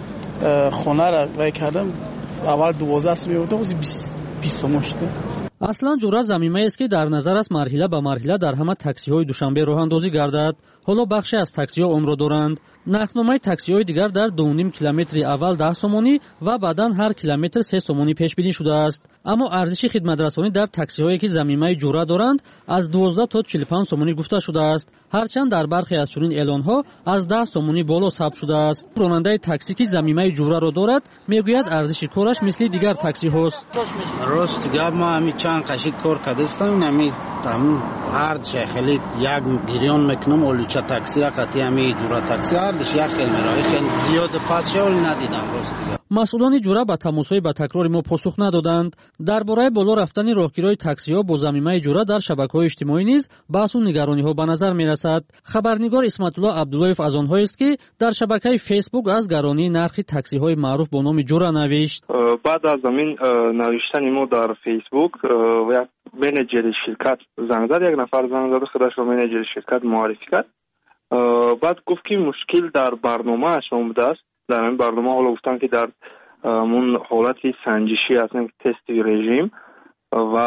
خونه را وای کردم اول دوازده سال می‌بودم و بیست مشته. аслан ҷура замимаест ки дар назар аст марҳила ба марҳила дар ҳама таксиҳои душанбе роҳандозӣ гардад. ҳоло бахше аз таксиҳо онро доранд. нархномаи таксиҳои дигар дар дуним километри аввал даҳ сомонӣ ва баъдан ҳар километр се сомонӣ пешбинӣ шудааст. аммо арзиши хидматрасонӣ дар таксиҳое ки замимаи ҷура доранд аз дувоздаҳ то чилу панҷ сомонӣ гуфта шудааст. ҳарчанд дар бархе аз чунин эълонҳо аз даҳ сомонӣ боло сабт шудааст. ронандаи таксӣ ки замимаи ҷураро дорад мегӯяд арзиши кораш мисли дигар таксиҳост. рост гап ма ҳами чанд қашид кор кардастам ҳами ҳамин ҳар ҷай хеле як гирён мекунам олуча таксира қати ҳами ҷура такси ҳардаш як хел меравӣ хеле зиёда пасша оли надидам рост гап. масъулони ҷура ба тамосҳои ба такрори мо посух надоданд. дар бораи боло рафтани роҳгирои таксиҳо бо замимаи ҷура дар шабакаҳои иҷтимоӣ низ баҳсу нигарониҳо ба назар мерасад. хабарнигор исматулло абдуллоев аз онҳоест ки дар шабакаи фейсбук аз гаронии нархи таксиҳои маъруф бо номи ҷура навишт. баъд аз ҳамин навиштани мо дар фейсбук як менеҷери ширкат занг зад, як нафар занг заду худашро менеҷери ширкат муаррифӣ кард. баъд гуфт ки мушкил дар барномаашон будааст. дар ҳамин барнома ҳоло гуфтанд ки дар мун ҳолати санҷишӣ ҳастанд, тести режим, ва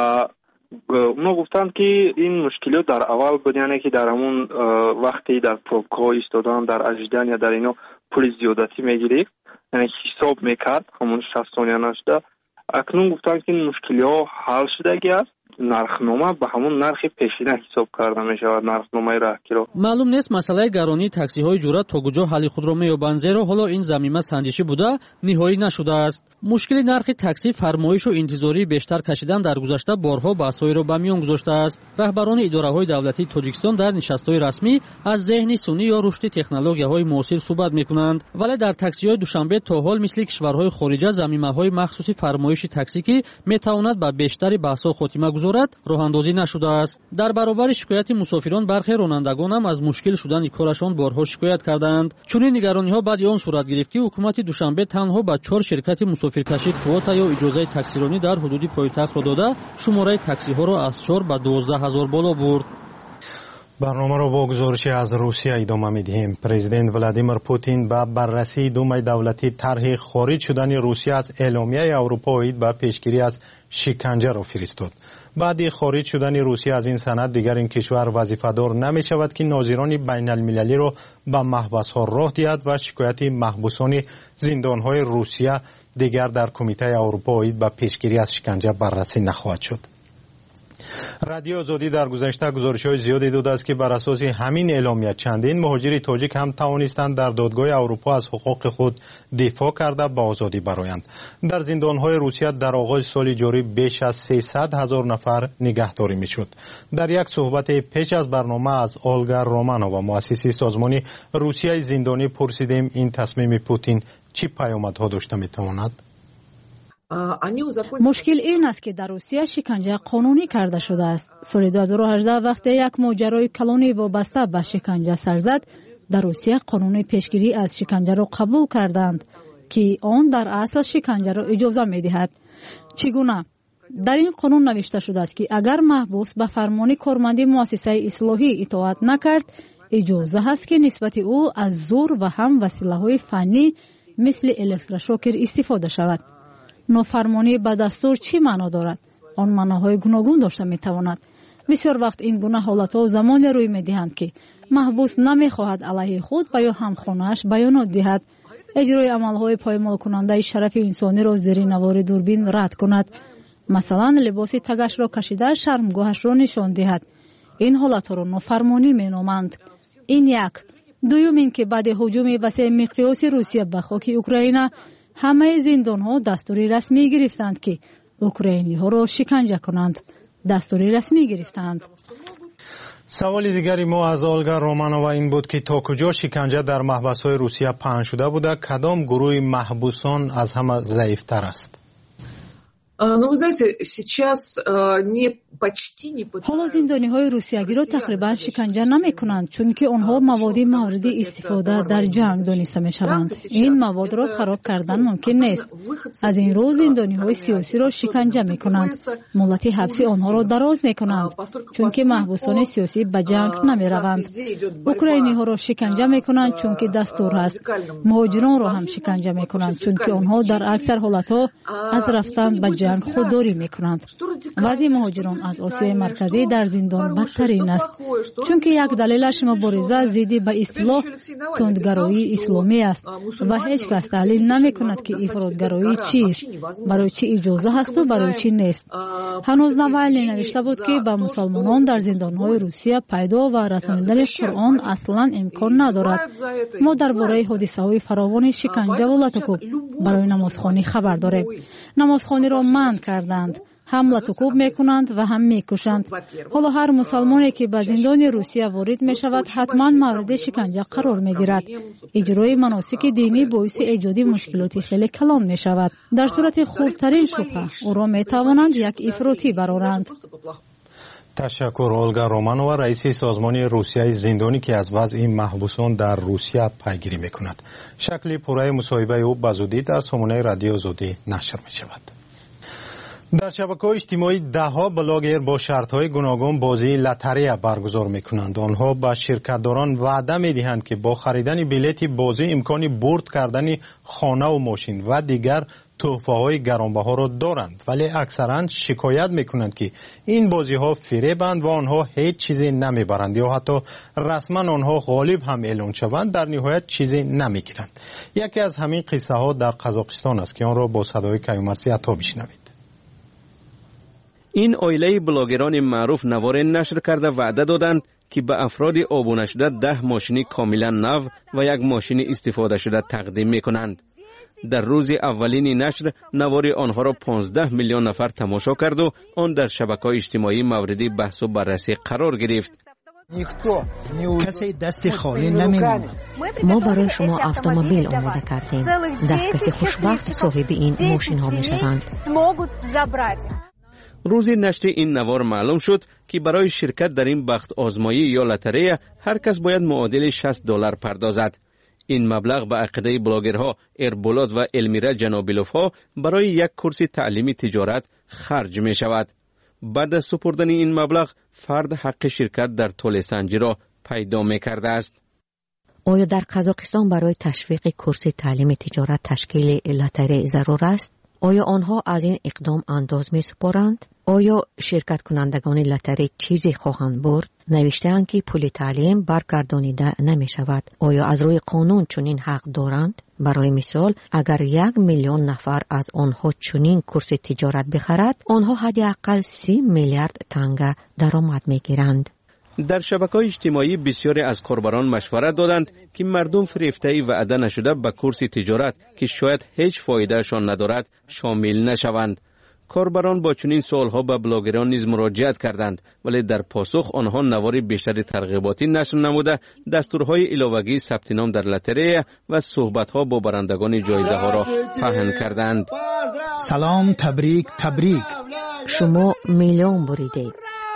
оно гуфтанд ки ин мушкилиёт дар аввал буд, яъне ки дар ҳамун вақти дар пробкаҳо истодан, дар ажидан я дар ино пули зиёдатӣ мегирифт, яъне ҳисоб мекард ҳамун шаст сония нашуда. акнун гуфтанд ки ин мушкилиҳо ҳал шудагӣ аст. нархнома ба ҳамун нархи пешина ҳисоб карда мешавад, нархномаи раҳгиро. маълум нест масъалаи гаронии таксиҳои ҷура то куҷо ҳалли худро меёбанд, зеро ҳоло ин замима санҷишӣ буда ниҳоӣ нашудааст. мушкили нархи таксӣ фармоишу интизории бештар кашидан дар гузашта борҳо баҳсҳоеро ба миён гузоштааст. раҳбарони идораҳои давлатии тоҷикистон дар нишастҳои расмӣ аз зеҳни сунъӣ ё рушди технологияҳои муосир суҳбат мекунанд, вале дар таксиҳои душанбе то ҳол мисли кишварҳои хориҷа замимаҳои махсуси фармоиши таксӣ ки метавонад ба бештари баҳсҳо хотима гузорад роҳандозӣ нашудааст. дар баробари шикояти мусофирон бархе ронандагонам аз мушкил шудани корашон борҳо шикоят карданд. чунин нигарониҳо баъди он сурат гирифт ки ҳукумати душанбе танҳо ба чор ширкати мусофиркашӣ квота ё иҷозаи таксиронӣ дар ҳудуди пойтахтро дода шумораи таксиҳоро аз чор ба дувоздаҳ ҳазор боло бурд. برنامه با گزارشی از روسیه ادامه می‌دهیم. پرزیدنت ولادیمیر پوتین با بررسی دومای دولتی طرح خارج شدن روسیه از اعلامیه اروپا و پیشگیری از شکنجه را فرستاد. بعد خارج شدن روسیه از این سند دیگر این کشور وظیفه‌دار نمی‌شود که ناظران بین المللی را به محبس‌ها راه دهد و شکایت محبوسان زندان‌های روسیه دیگر در کمیته اروپا به پیشگیری از شکنجه بررسی نخواهد شد. رادیو آزادی در گذشته گزارش‌های زیادی داده است که بر اساس همین اعلامیه چندین مهاجر تاجیک هم توانستند در دادگاه اروپا از حقوق خود دفاع کرده به آزادی برآیند. در زندان‌های روسیه در آغاز سال جاری بیش از سیصد هزار نفر نگهداری می‌شد. در یک صحبت پیش از برنامه از اولگا رومانووا مؤسس سازمان روسیه زندانی پرسیدیم این تصمیم پوتین چه پیامدها داشته می‌تواند؟ مشکل این است که در روسیه شکنجه قانونی کرده شده است. سال دو هزار و هجده وقتی یک ماجرای کلونی وابسته به شکنجه سر زد، در روسیه قانون پیشگیری از شکنجه را قبول کردند که آن در اصل شکنجه را اجازه می‌دهد. چگونه؟ در این قانون نوشته شده است که اگر محبوس به فرمان کارمند مؤسسه اصلاحی اطاعت نکرد، اجازه است که نسبت او از زور و هم وسیله‌های فنی مثل الکتروشوکر استفاده شود. نافرمانی به دستور چی معنا دارد؟ آن معناهای گوناگون داشته میتواند. بسیار وقت این گونه حالتها زمانی روی میدهند که محبوس نمیخواهد علیه خود و یا همخانه‌اش بیانات دهد، اجرای عملهای پایمال کننده شرف انسانی را زیر نوار دوربین رد کند، مثلا لباس تگش را کشیده شرمگاهش را نشان دهد. این حالتها را نافرمانی مینامند. این یک. دوم این که بعد هجوم وسیع مقیاس روسیه به خاک اوکراین همه زندان‌ها دستوری رسمی گرفتند که اوکراینی‌ها را شکنجه کنند. دستوری رسمی گرفتند. سوال دیگری ما از اولگا رومانووا این بود که تا کجا شکنجه در محبس‌های روسیه پهن شده بوده، کدام گروه محبوسان از همه ضعیف‌تر است؟ Ну, вы знаете, сейчас не حالا زندانی های روسیگی را تقریبا شکنجه نمی کنند چون که آنها موادی مورد استفاده در جنگ دانسته می شوند. این مواد را خراب کردن ممکن نیست. از این رو زندانی های سیاسی را شکنجه می کنند. مهلت حبسی آنها را دراز می کنند چون که محبوسان سیاسی به جنگ نمی روند. اوکراینی ها را شکنجه می کنند چون که دستور است. مهاجران را هم شکنجه می کنند چون که آنها در اکثر حالت ها از رفتن به جنگ خودداری می کنند. بعضی مهاجران از آسیای مرکزی در زندان بدترین است چون که یک دلیلش مبارزه ضد به اصطلاح تندگرایی اسلامی است و هیچ کس تحلیل نمی کند که افراطگرایی چیست، برای چی اجازه هست و برای چی نیست. هنوز نوالنی نوشته بود که به مسلمانان در زندانهای روسیه پیدا و رساندن قرآن اصلا امکان ندارد. ما درباره حادثه های فراوان شکنجه و لطکوب برای نمازخوانی خبر داریم. نمازخوانی را منع کردند، هم لطکوب میکنند و هم میکشند. حالا هر مسلمانی که به زندان روسیه وارد می شود حتما مورد شکنجه قرار می گیرد. اجرای مناسک دینی باعث ایجاد مشکلات خیلی کلان می شود. در صورت خردترین شبهه او را می توانند یک افراطی برآورند. تشکر اولگا رومانووا، رئیس سازمان روسیه زندانی که از وضع محبوسان در روسیه پیگیری می کند. شکل پوره مصاحبه او به زودی در سامانه رادیو زودی نشر می شود. در شبکه‌های اجتماعی ده‌ها بلاگر با شرط‌های گوناگون بازی لاتاری برگزار می‌کنند. آنها به شرکت‌داران وعده می‌دهند که با خریدن بلیت بازی امکان برد کردن خانه و ماشین و دیگر تحفه‌های گرانبها را دارند، ولی اکثراً شکایت می‌کنند که این بازی‌ها فریبند و آنها هیچ چیزی نمی‌برند یا حتی رسما آنها غالب هم اعلان شوند در نهایت چیزی نمی‌گیرند. یکی از همین قصه‌ها در قزاقستان است که آن را با صدای کیومرثی عطا بشنوید. این عائله بلاگران معروف نوار نشر کرده وعده دادند که به افراد آبونه شده ده ماشین کاملا نو و یک ماشین استفاده شده تقدیم می کنند. در روز اولین نشر نوار آنها را پانزده میلیون نفر تماشا کرد و آن در شبکه‌های اجتماعی مورد بحث و بررسی قرار گرفت. کسی دست خالی نمیماند. ما برای شما اتومبیل آماده کردیم. ده کسی خوشبخت صاحب این ماشین ها می شوند. روز نشر این نوار معلوم شد که برای شرکت در این بخت آزمایی یا لاتاری هر کس باید معادل شصت دلار پردازد. این مبلغ به عقیده بلاگرها اربولاد و المیرا جنابیلوف ها برای یک کورس تعلیمی تجارت خرج می شود. بعد از سپردن این مبلغ فرد حق شرکت در طول سنجی را پیدا می کرده است. آیا در قزاقستان برای تشویق کورس تعلیم تجارت تشکیل لاتاری ضرور است؟ آیا آنها از این اقدام انداز می سپارند؟ آیا شرکت کنندگان لاتاری چیزی خواهند برد؟ نوشته‌اند که پول تعلیم برگردانیده نمی شود. آیا از روی قانون چنین حق دارند؟ برای مثال اگر یک میلیون نفر از آنها چنین کورس تجارت بخرد، آنها حداقل سی میلیارد تنگه درآمد می گیرند. در شبکه‌های اجتماعی بسیاری از کاربران مشورت دادند که مردم فریفته‌ای وعده نشده به کورس تجارت که شاید هیچ فایدهشان ندارد شامل نشوند. کاربران با چنین سوالها به بلاگران نیز مراجعت کردند، ولی در پاسخ آنها نوار بیشتر ترغیباتی نشر نموده دستورهای علاوگی ثبت نام در لاتاری و صحبت‌ها با برندگان جایزه ها را پهن کردند. سلام، تبریک تبریک. شما میلیون بریدید.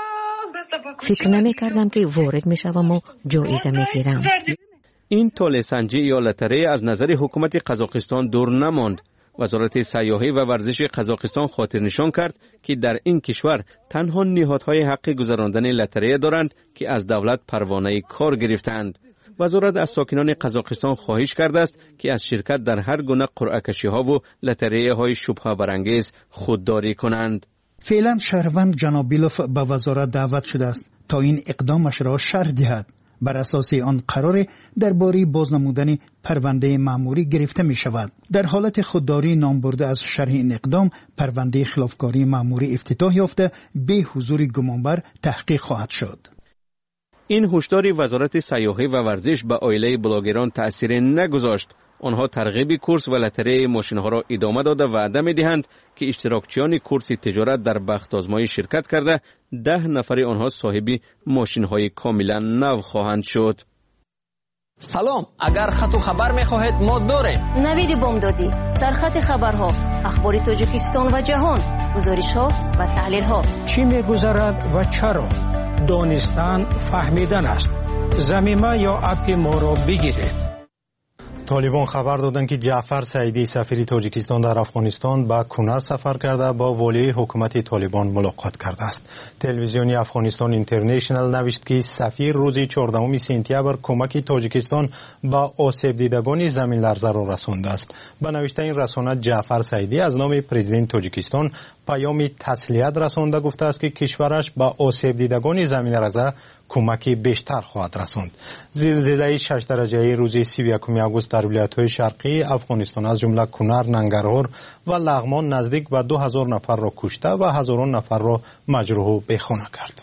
فکر نمی کردم که وارد می شوم و جایزه می گیرم. این طول سنجی یا لاتاری از نظر حکومت قزاقستان دور نماند. وزارت سیاحت و ورزش قزاقستان خاطر نشان کرد که در این کشور تنها نهادهای حق گذراندن لاتاری دارند که از دولت پروانه کار گرفتند. وزارت از ساکنان قزاقستان خواهش کرده است که از شرکت در هر گونه قرعه کشی ها و لاتاری های شبهه برانگیز خودداری کنند. فعلا شهروند جنابیلوف به وزارت دعوت شده است تا این اقدامش را شرح دهد. بر اساس آن قرار درباره بازنمودن پرونده مأموری گرفته می شود. در حالت خودداری نام برده از شرح این اقدام پرونده خلافکاری مأموری افتتاح یافته به حضور گمانبر تحقیق خواهد شد. این هشدار وزارت سیاحت و ورزش به عائله بلاگران تأثیر نگذاشت. آنها ترغیب کورس و لاتاری ماشین‌ها را ادامه داده و وعده می‌دهند که اشتراکچیان کورس تجارت در بخت آزمایی شرکت کرده ده نفر آنها صاحب ماشین‌های کاملا نو خواهند شد. سلام، اگر خط و خبر میخواهید ما داریم. نوید بامدادی، سرخط خبرها، اخبار تاجیکستان و جهان، گزارش‌ها و تحلیل‌ها. چی می‌گذرد و چرا؟ دانستن فهمیدن است. زمینه یا اپ ما را بگیرید. طالبان خبر دادند که جعفر سعیدی سفیر تاجیکستان در افغانستان به کنر سفر کرده با والی حکومت طالبان ملاقات کرده است. تلویزیون افغانستان اینترنشنال نوشت که سفیر روز چهاردهم سپتامبر کمک تاجیکستان به آسیب دیدگان زمین لرزه را رسانده است. به نوشته این رسانه جعفر سعیدی از نام پرزیدنت تاجیکستان پیام تسلیت رسانده گفته است که کشورش به آسیب دیدگان زمین لرزه کمکی بیشتر خواهد رساند. زلزله شش درجه روز سی و یکم آگوست در ولایت‌های شرقی افغانستان از جمله کنر، ننگرهار و لغمان نزدیک به دو هزار نفر را کشته و هزاران نفر را مجروح و بیخانه کرد.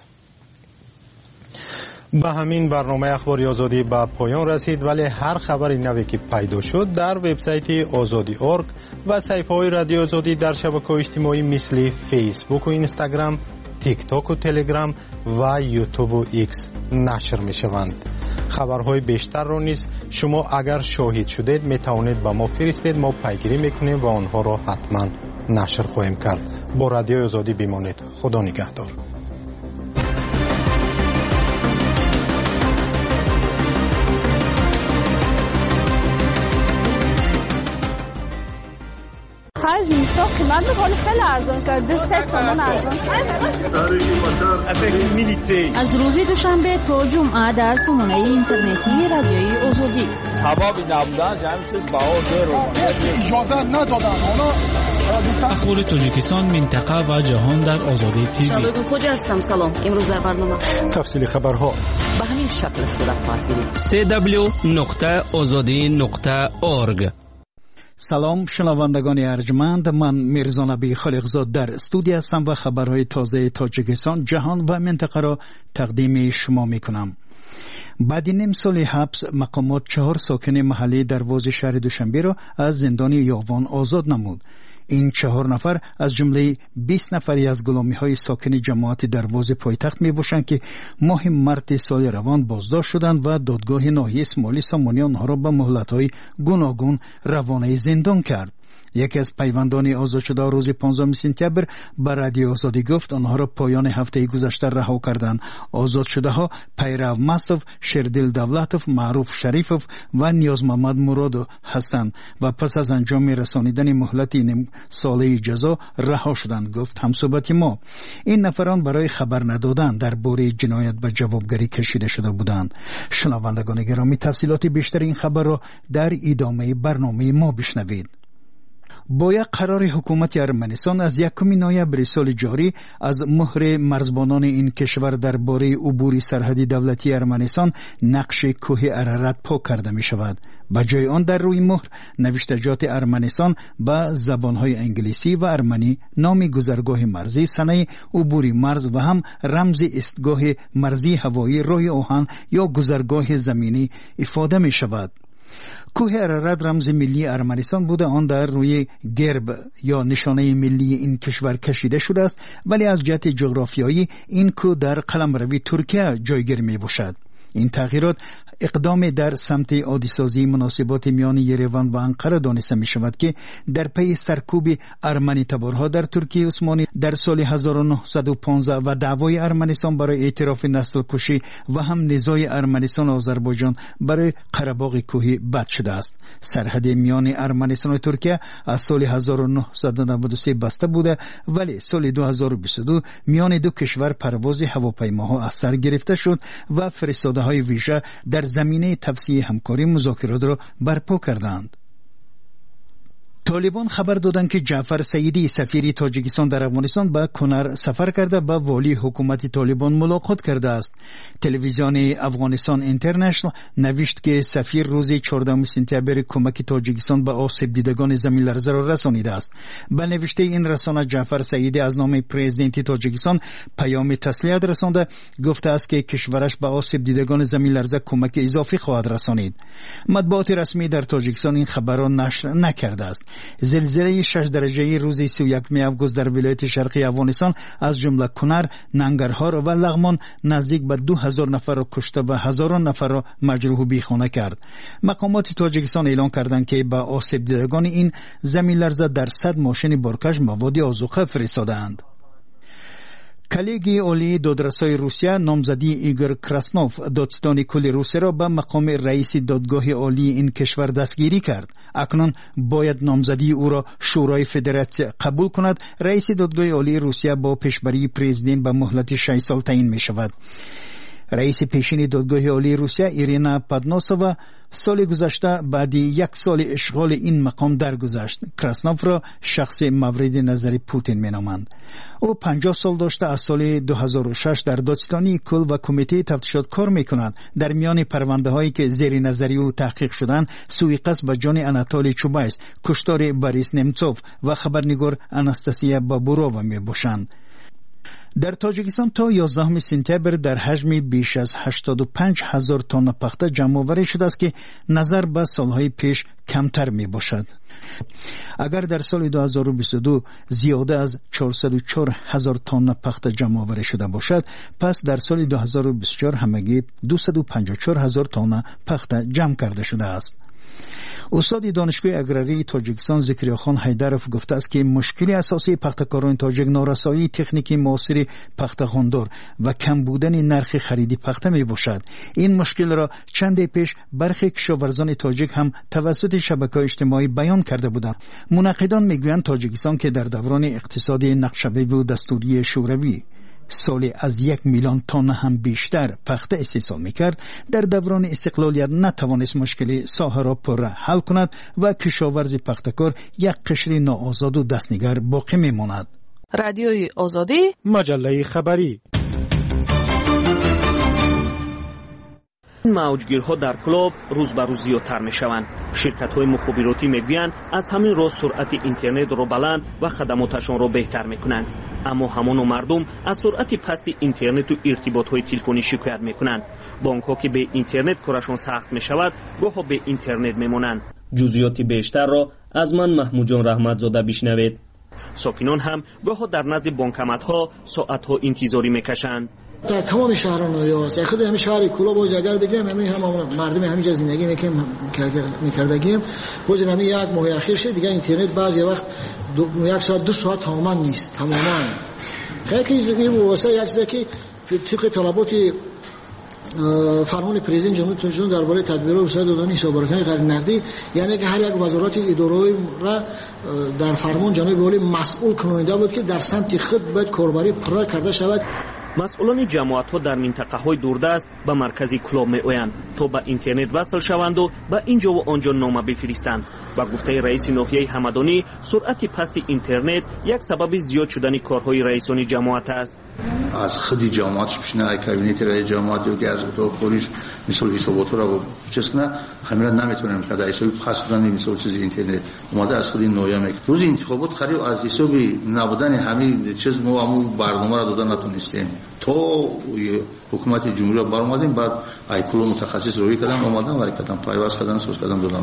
به همین برنامه اخباری آزادی به پایان رسید، ولی هر خبری نوی که پیدا شد در وبسایت آزادی دات اورگ و صفحه‌های رادیو آزادی در شبکه‌های اجتماعی مثل فیسبوک و اینستاگرام، تیک تاک و تلگرام و یوتیوب و ایکس نشر می شوند. خبرهای بیشتر را نیز شما اگر شاهد شدید می توانید به ما فرستید، ما پیگیری می کنیم و آنها را حتما نشر خواهیم کرد. با رادیو آزادی بمانید. خدا نگهدار. خرج نیستا قیمت بخوری خیلی ارزان شد. دو سه سامان ارزان شد. از روز دوشنبه تا جمعه در سامانه اینترنتی رادیوی آزادی. سبب نبودن جمعیت باور رو اجازه ندادن. اخبار تاجیکستان، منطقه و جهان در آزادی تیوی. شبکه خوج هستم. سلام. امروز در برنامه تفصیل خبرها به همین شکل صورت خواهد گرفت. سی دبلیو نقطه آزادی نقطه اورگ. سلام شنوندگان ارجمند، من میرزا نبی خالقزاد در استودیو هستم و خبرهای تازه تاجیکستان، جهان و منطقه را تقدیم شما میکنم. بعد نیم سال حبس مقامات چهار ساکن محلی دروازه شهر دوشنبه را از زندان یاوان آزاد نمود. این چهار نفر از جمله بیست نفری از غلامی‌های ساکن جماعت دروازه پایتخت میباشند که ماه مارس سال روان بازداشت شدند و دادگاه ناحیه اسماعیلی سامانی آنها را به مهلت‌های گوناگون روانه زندان کرد. یکی از پیوندان آزاد شده روز پانزدهم سپتامبر به رادیو آزادی گفت آنها را پایان هفته گذشته رها کردند. آزاد شده ها پیرو مصطف، شردل دولتوف، معروف شریفوف و نیاز محمد مراد هستند و پس از انجام رسانیدن مهلت نیم ساله جزا رها شدند. گفت همصحبت ما این نفران برای خبر ندادن درباره جنایت به جوابگری کشیده شده بودند. شنوندگان گرامی، تفصیلات بیشتر این خبر را در ادامه برنامه ما بشنوید. با یک قرار حکومت ارمنستان از یکم نوامبر سال جاری از مهر مرزبانان این کشور درباره عبور سرحدی دولتی ارمنستان نقش کوه ارارات پاک کرده می شود. به جای آن در روی مهر نوشتجات ارمنستان به زبانهای انگلیسی و ارمنی نام گذرگاه مرزی، سنه عبور مرز و هم رمز ایستگاه مرزی هوایی راه آهن یا گذرگاه زمینی افاده می شود. کوه ارارات رمز ملی ارمنستان بوده، آن در روی گرب یا نشانه ملی این کشور کشیده شده است، ولی از جهت جغرافیایی این کوه در قلمروی ترکیه جایگیر می باشد. این تغییرات اقدام در سمت عادی‌سازی مناسبات میان یریوان و انقره دانسته می شود که در پی سرکوب ارمنی تبارها در ترکیه عثمانی در سال هزار و نهصد و پانزده و دعوای ارمنستان برای اعتراف نسل کشی و هم نزاع ارمنستان و آذربایجان برای قره‌باغ کوهی بد شده است. سرحد میان ارمنستان و ترکیه از سال هزار و نهصد و نود و سه بسته بوده، ولی سال دو هزار و بیست و دو میان دو کشور پرواز هواپیماها از سر گرفته شد و فرستاده‌های ویژه در زمینه توسعه همکاری مذاکرات را برپا کردند. طالبان خبر دادند که جعفر سعیدی سفیر تاجیکستان در افغانستان به کنر سفر کرده با والی حکومت طالبان ملاقات کرده است. تلویزیون افغانستان اینترنشنال نوشت که سفیر روز چهاردهم سپتامبر کمک تاجیکستان به آسیب دیدگان زمین لرزه را رسانیده است. به نوشته این رسانه جعفر سعیدی از نام پرزیدنت تاجیکستان پیام تسلیت رسانده گفته است که کشورش به آسیب دیدگان زمین لرزه کمک اضافی خواهد رسانید. مطبوعات رسمی در تاجیکستان این خبر را نشر نکرده است. زلزله شش درجه روز سی و یکم آگوست در ولایت شرقی افغانستان از جمله کنر، ننگرهار و لغمان نزدیک به دو هزار نفر را کشته و هزاران نفر را مجروح و بیخانه کرد. مقامات تاجیکستان اعلام کردند که به آسیب دیدگان این زمین لرزه در صد ماشین بارکش مواد آذوقه فرستادند. کلیگی عالی دادرسای روسیه نامزدی ایگور کراسنوف دادستان کل روسیه را به مقام رئیس دادگاه عالی این کشور دستگیری کرد. اکنون باید نامزدی او را شورای فدراسیون قبول کند. رئیس دادگاه عالی روسیه با پیشبری پرزیدنت به مهلت شش سال تعیین می شود. رئیس پیشین دادگاه عالی روسیه ایرینا پادناسووا سال گذشته بعد یک سال اشغال این مقام درگذشت. کراسنوف را شخص مورد نظر پوتین مینامند. او پنجاه سال داشته از سال دو هزار و شش در دادستانی کل و کمیته تفتیشات کار میکند. در میان پرونده هایی که زیر نظری او تحقیق شدند سوءقصد به جان آناتولی چوبایس، کشتار بوریس نمتسوف و خبرنگار آناستاسیا بابورووا میباشند. در تاجیکستان تا یازدهم سپتامبر در حجم بیش از هشتاد و پنج هزار تن پخته جمع آوری شده است که نظر به سالهای پیش کمتر می باشد. اگر در سال دو هزار و بیست و دو زیاده از چهارصد و چهار هزار تن پخته جمع آوری شده باشد، پس در سال دو هزار و بیست و چهار همگی دویست و پنجاه و چهار هزار تن پخته جمع کرده شده است. استاد دانشگاه اگراری تاجیکستان زکریاخان حیدرов گفته است که مشکل اساسی پخته‌کاران تاجیک نارسایی تکنیکی معاصر پخته‌خواندار و کم بودن نرخ خریدی پخته می باشد. این مشکل را چند پیش برخی کشاورزان تاجیک هم توسط شبکه‌های اجتماعی بیان کرده بودند. منقدان میگویند تاجیکستان که در دوران اقتصادی نقشه‌بندی و دستوری شوروی سالی از یک میلیون تن هم بیشتر پخته استحصال میکرد، در دوران استقلالیت نتوانست مشکل ساحه را پر حل کند و کشاورز پخته‌کار یک قشر ناآزاد و دستنگر باقی میماند. رادیوی آزادی، مجله خبری. موجگیرها در کلاب روز به روز زیادتر میشوند. شرکت‌های مخابراتی میگویند از همین راه سرعت اینترنت را بلند و خدماتشان را بهتر میکنند. اما همان مردم از سرعت پست اینترنت و ارتباط‌های تلفنی شکایت میکنند. بانک‌ها که به اینترنت کارشان سخت میشود، گاهی به اینترنت میمانند. جزئیات بیشتر را از من محمود جان رحمتزاده بشنوید. ساکنان هم گاهی در نزد بانکمت‌ها ساعت‌ها انتظاری میکشند. در تمام شهران نویاست، خود همین شهر کولا باز اگر بگیریم همین هم مردم همینجا زندگی میکنیم میکردگیم باز همین یک ماه اخیر شد دیگه اینترنت بعضی وقت یک ساعت دو ساعت تماما نیست تماما. خیلی این واسه یک چیزی که طبق طلبات فرمان پرزیدنت جمهوری اسلامی درباره تدبیر وسایل دادن حسابرکان غیر نقدی، یعنی که هر یک وزارت اداره را در فرمان جناب والی مسئول کننده بود که در سمت خود باید کاربری پر کرده شود. مسئولان جماعت‌ها در منطقه‌های دوردست به مرکز کلاب می‌آیند تا به اینترنت وصل شوند و به اینجا و آنجا نامه بفرستند. با گفته رئیس ناحیه همدانی، سرعت پست اینترنت یک سبب زیاد شدن کارهای رئیسان جماعت است. از خود جماعتش پیشنهاد کابینت رئیس جماعت و از تو پلیس مثل حسابات را چیز کنه، همین نمیتونیم که در حساب خاص کنیم مثل چیز اینترنت اومده از خود نویا میگه. روز انتخابات خرید از حساب نبودن همین چیز ما همون برنامه را دادن نتونستیم. تو حکومت جمهوری بر اومدیم بعد ایکولو متخصص روی کردن اومدن ولی کردن پایواز کردن سوز کردن دادن.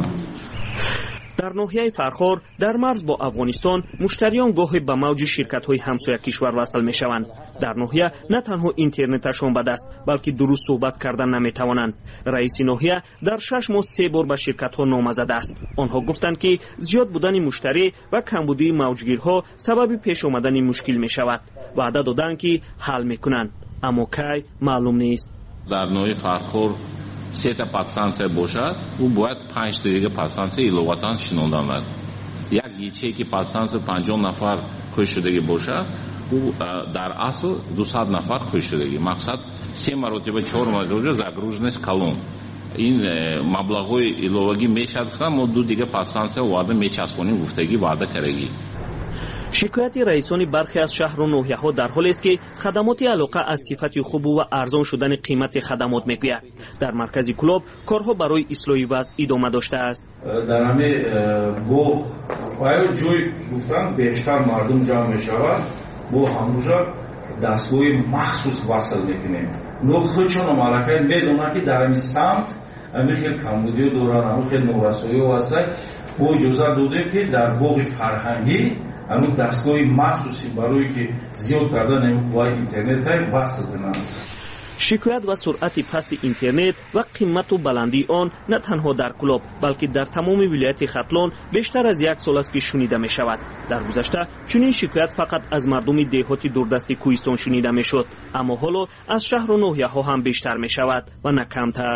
در ناحیه فرخار در مرز با افغانستان مشتریان گاهی به موج شرکت‌های همسایه کشور وصل می‌شوند. در ناحیه نه تنها اینترنتشان بد است بلکه درست صحبت کردن نمی‌توانند. رئیس ناحیه در شش ماه سه بار به شرکت‌ها نامه زده است. آنها گفتند که زیاد بودن مشتری و کمبودی موجگیرها سبب پیش آمدن مشکل می‌شود. وعده دادند که حل می‌کنند اما کی معلوم نیست. در ناحیه فرخار سه تا پادستانسیا باشد او باید پنج تا دیگه پادستانسیا ایلواتان شنوندن باید. یک یچه که پادستانسیا پنجاه نفر کشته شدگی باشد او در اصل دویست نفر کشته شدگی. مقصد سه مرتبه چهار مرتبه загруженность колонн. این مبلغ‌های ایلوگی میشد که ما دو دیگه پادستانسیا وعده میچسبونیم گفتگی وعده کردگی. شکایت رئیسان برخی از شهر و ناحیه‌ها در حالی است که خدمات علاقه از صفت خوب و ارزان شدن قیمت خدمات میگوید. در مرکز کلاب کارها برای اصلاح وضع ادامه داشته است. در همه گو پای جوی گفتن بیشتر مردم جمع میشود با همونجا دستگاه مخصوص وصل میکنیم. نو خودشون مالکای میدونن که در این سمت همین خیلی کمبودی دوران همون خیلی نورسایی و هستن ما اجازه داده که در باغ فرهنگی همون دستگاه مخصوصی برای که زیاد کردن همون قوای اینترنت های وصل کنند. شکایت و سرعت پست اینترنت و قیمت و بلندی آن نه تنها در کلاب بلکه در تمام ولایت ختلان بیشتر از یک سال است که شنیده می شود. در گذشته چنین شکایت فقط از مردم دهاتی دوردست کوهستان شنیده می شد، اما حالا از شهر و ناحیه ها هم بیشتر می شود و نه کمتر.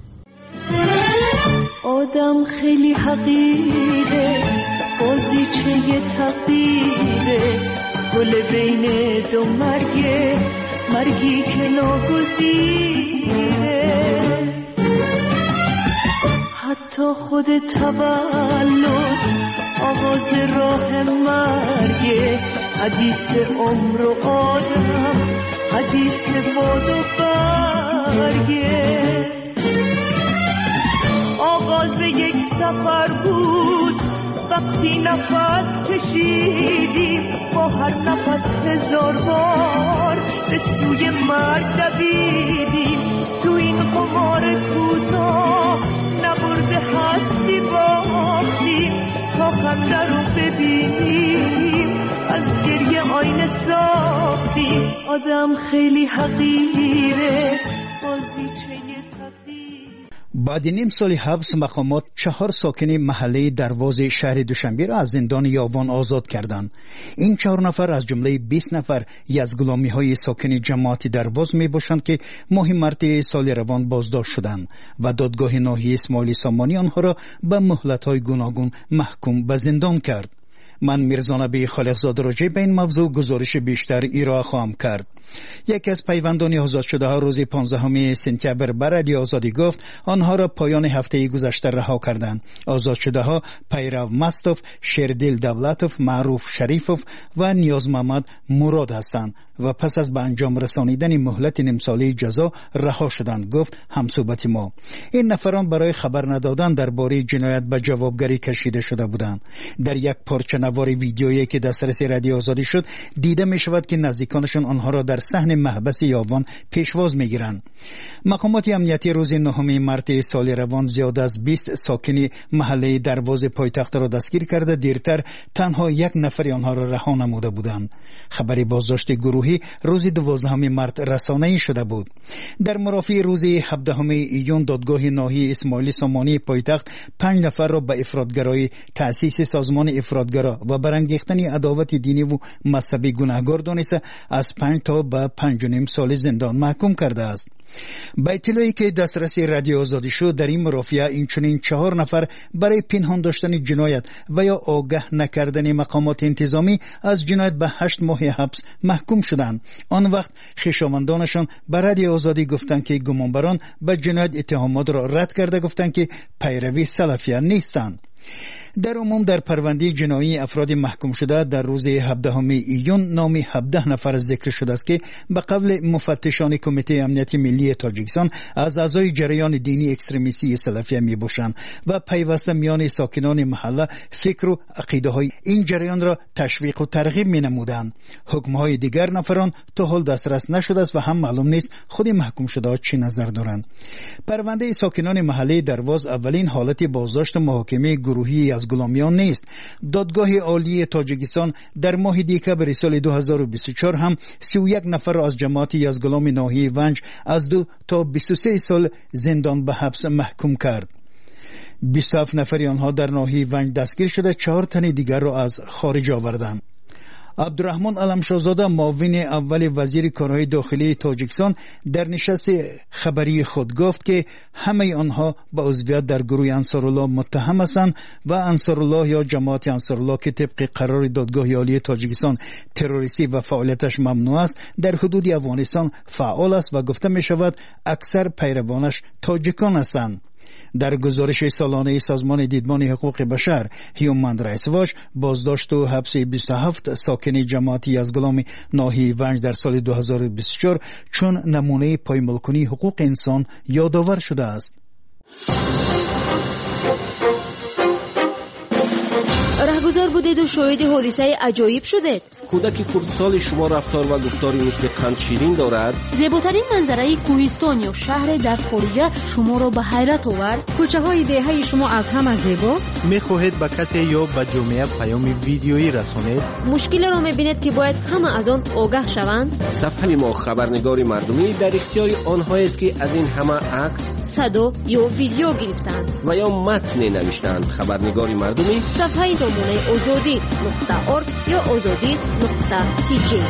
آدم خیلی حقیره، بازیچه تقدیره، گل بین دو مرگه، مرگی که ناگزیره. حتی خود تولد آغاز راه مرگه، حدیث عمر و آدم، حدیث باد و برگه. آغاز یک سفر بود وقتی نفس کشیدیم، با هر نفس هزار بار به سوی مرگ دویدیم. تو این قمار کوتاه نبرده هستی باختیم، تا خنده رو ببینیم از گریه آینه ساختیم. آدم خیلی حقیره، بازیچه تقدیر. بعد نیم سال حبس مقامات چهار ساکن محله دروازه شهر دوشنبه را از زندان یاوان آزاد کردند. این چهار نفر از جمله بیست نفر از غلامی های ساکن جماعت درواز می باشند که ماه مارس سال روان بازداشت شدند و دادگاه ناحیه اسماعیل سامانی آنها را به مهلت های گوناگون محکوم به زندان کرد. من میرزا نبی خالقزاده راجع به این موضوع گزارش بیشتر ارائه خواهم کرد. یکی از پیوندان آزاد شده ها روز پانزدهم سپتامبر بر رادیو آزادی گفت آنها را پایان هفته گذشته رها کردند. آزاد شده ها پیرو مستوف، شیردل دولتوف، معروف شریفوف و نیاز محمد مراد هستند و پس از به انجام رسانیدن مهلت نیم ساله جزا رها شدند، گفت همصحبت ما. این نفران برای خبر ندادن درباره جنایت به جوابگری کشیده شده بودند. در یک پارچه نوار ویدیویی که دسترس رادیو آزادی شد دیده می شود که نزدیکانشان آنها را در صحن محبس یاوان پیشواز می گیرند. مقامات امنیتی روز نهم مارس سال روان زیاد از بیست ساکن محله دروازه پایتخت را دستگیر کرده، دیرتر تنها یک نفر آنها را رها نموده بودند. خبر بازداشت گروهی روز دوازدهم مارس رسانه‌ای شده بود. در مرافعه روز هفدهم ایون دادگاه ناحیه اسماعیل سامانی پایتخت پنج نفر را به افراطگرایی، تأسیس سازمان افراطگرا و برانگیختن عداوت دینی و مذهبی گناهکار دانسته از پنج تا به پنج و نیم سال زندان محکوم کرده است. با اطلاعی که دسترس رادیو آزادی شد در این مرافعه این چنین چهار نفر برای پنهان داشتن جنایت و یا آگاه نکردن مقامات انتظامی از جنایت به هشت ماه حبس محکوم شدند. آن وقت خویشاوندانشان به رادیو آزادی گفتند که گمانبران به جنایت اتهامات را رد کرده، گفتند که پیروی سلفیان نیستند. در عموم در پرونده جنایی افراد محکوم شده در روز هفدهم ایون نام هفده نفر ذکر شده است که به قول مفتشان کمیته امنیت ملی تاجیکستان از اعضای جریان دینی اکستریمیستی سلفیه می باشند و پیوسته میان ساکنان محله فکر و عقیده های این جریان را تشویق و ترغیب می نمودند. حکم های دیگر نفران تا حال دسترس نشده است و هم معلوم نیست خود محکوم شده ها چی نظر دارند. پرونده ساکنان محله درواز اولین حالت بازداشت محاکمه گروهی از غلامیان نیست. دادگاه عالی تاجیکستان در ماه دسامبر سال دو هزار و بیست و چهار هم سی و یک نفر را از جماعت یزدغلام ناحیه ونج از دو تا بیست و سه سال زندان به حبس محکوم کرد. بیست و هفت نفر آنها در ناحیه ونج دستگیر شده، چهار تن دیگر را از خارج آوردند. عبدالرحمن علمشاهزاده معاون اول وزیر کارهای داخلی تاجیکستان در نشست خبری خود گفت که همه آنها با عضویت در گروه انصارالله متهم هستند و انصارالله یا جماعت انصارالله که طبق قرار دادگاه عالی تاجیکستان تروریستی و فعالیتش ممنوع است در حدود افغانستان فعال است و گفته می شود اکثر پیروانش تاجیکان هستند. در گزارش سالانه سازمان دیدبان حقوق بشر هیومن رایتس واچ بازداشت و حبس بیست و هفت ساکن جماعت یزدغلام ناحیه ونج در سال دو هزار و بیست و چهار چون نمونه پایمالکنی حقوق انسان یادآور شده است. برگزار بودید و شاهد حادثه عجایب شدید. کودک خردسال شما رفتار و گفتاری مثل قند شیرین دارد. زیباترین منظره کوهستان یا شهر در خارجه شما را به حیرت آورد. کوچه های دهه شما از همه زیباست. میخواهید به کسی یا به جامعه پیام ویدیویی رسانید؟ مشکل را میبینید که باید همه از آن آگاه شوند. صفحه ما خبرنگار مردمی در اختیار آنهایی است که از این همه عکس، صدا یا ویدیو گرفتند و یا متن نوشتند. خبرنگار مردمی صفحه نمونه آزادی نقطه ارگ یا آزادی نقطه تی جی.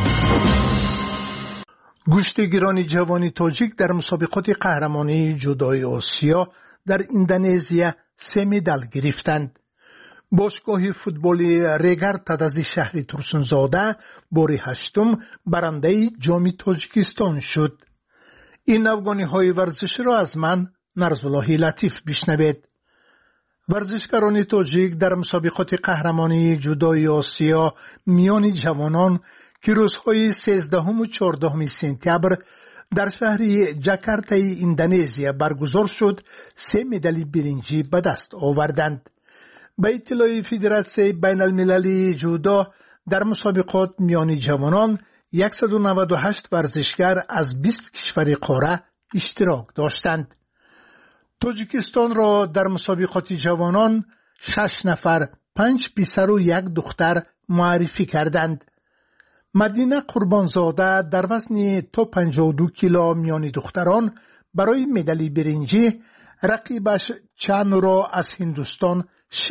گشتیگیران جوانی تاجیک در مسابقات قهرمانی جودوی آسیا در اندونزیا سه مدال گرفتند. باشگاه فوتبالی ریگر تدازی شهر ترسونزاده بار هشتم برنده جام تاجیکستان شد. این افغانی های ورزش را از من نرزالله لطیف بشنوید. ورزشکاران تاجیک در مسابقات قهرمانی جودوی آسیا میان جوانان که روزهای سیزدهم و چهاردهم سپتامبر در شهر جاکارتای اندونزیا برگزار شد سه مدال برنجی به دست آوردند. به اطلاع فدراسیون بین المللی جودو در مسابقات میان جوانان صد و نود و هشت ورزشکار از بیست کشور قاره اشتراک داشتند. تاجیکستان را در مسابقات جوانان شش نفر، پنج پسر و یک دختر معرفی کردند. مدینه قربانزاده در وزن تا پنجاه و دو کیلو میان دختران برای مدال برنجی رقیبش چند را از هندوستان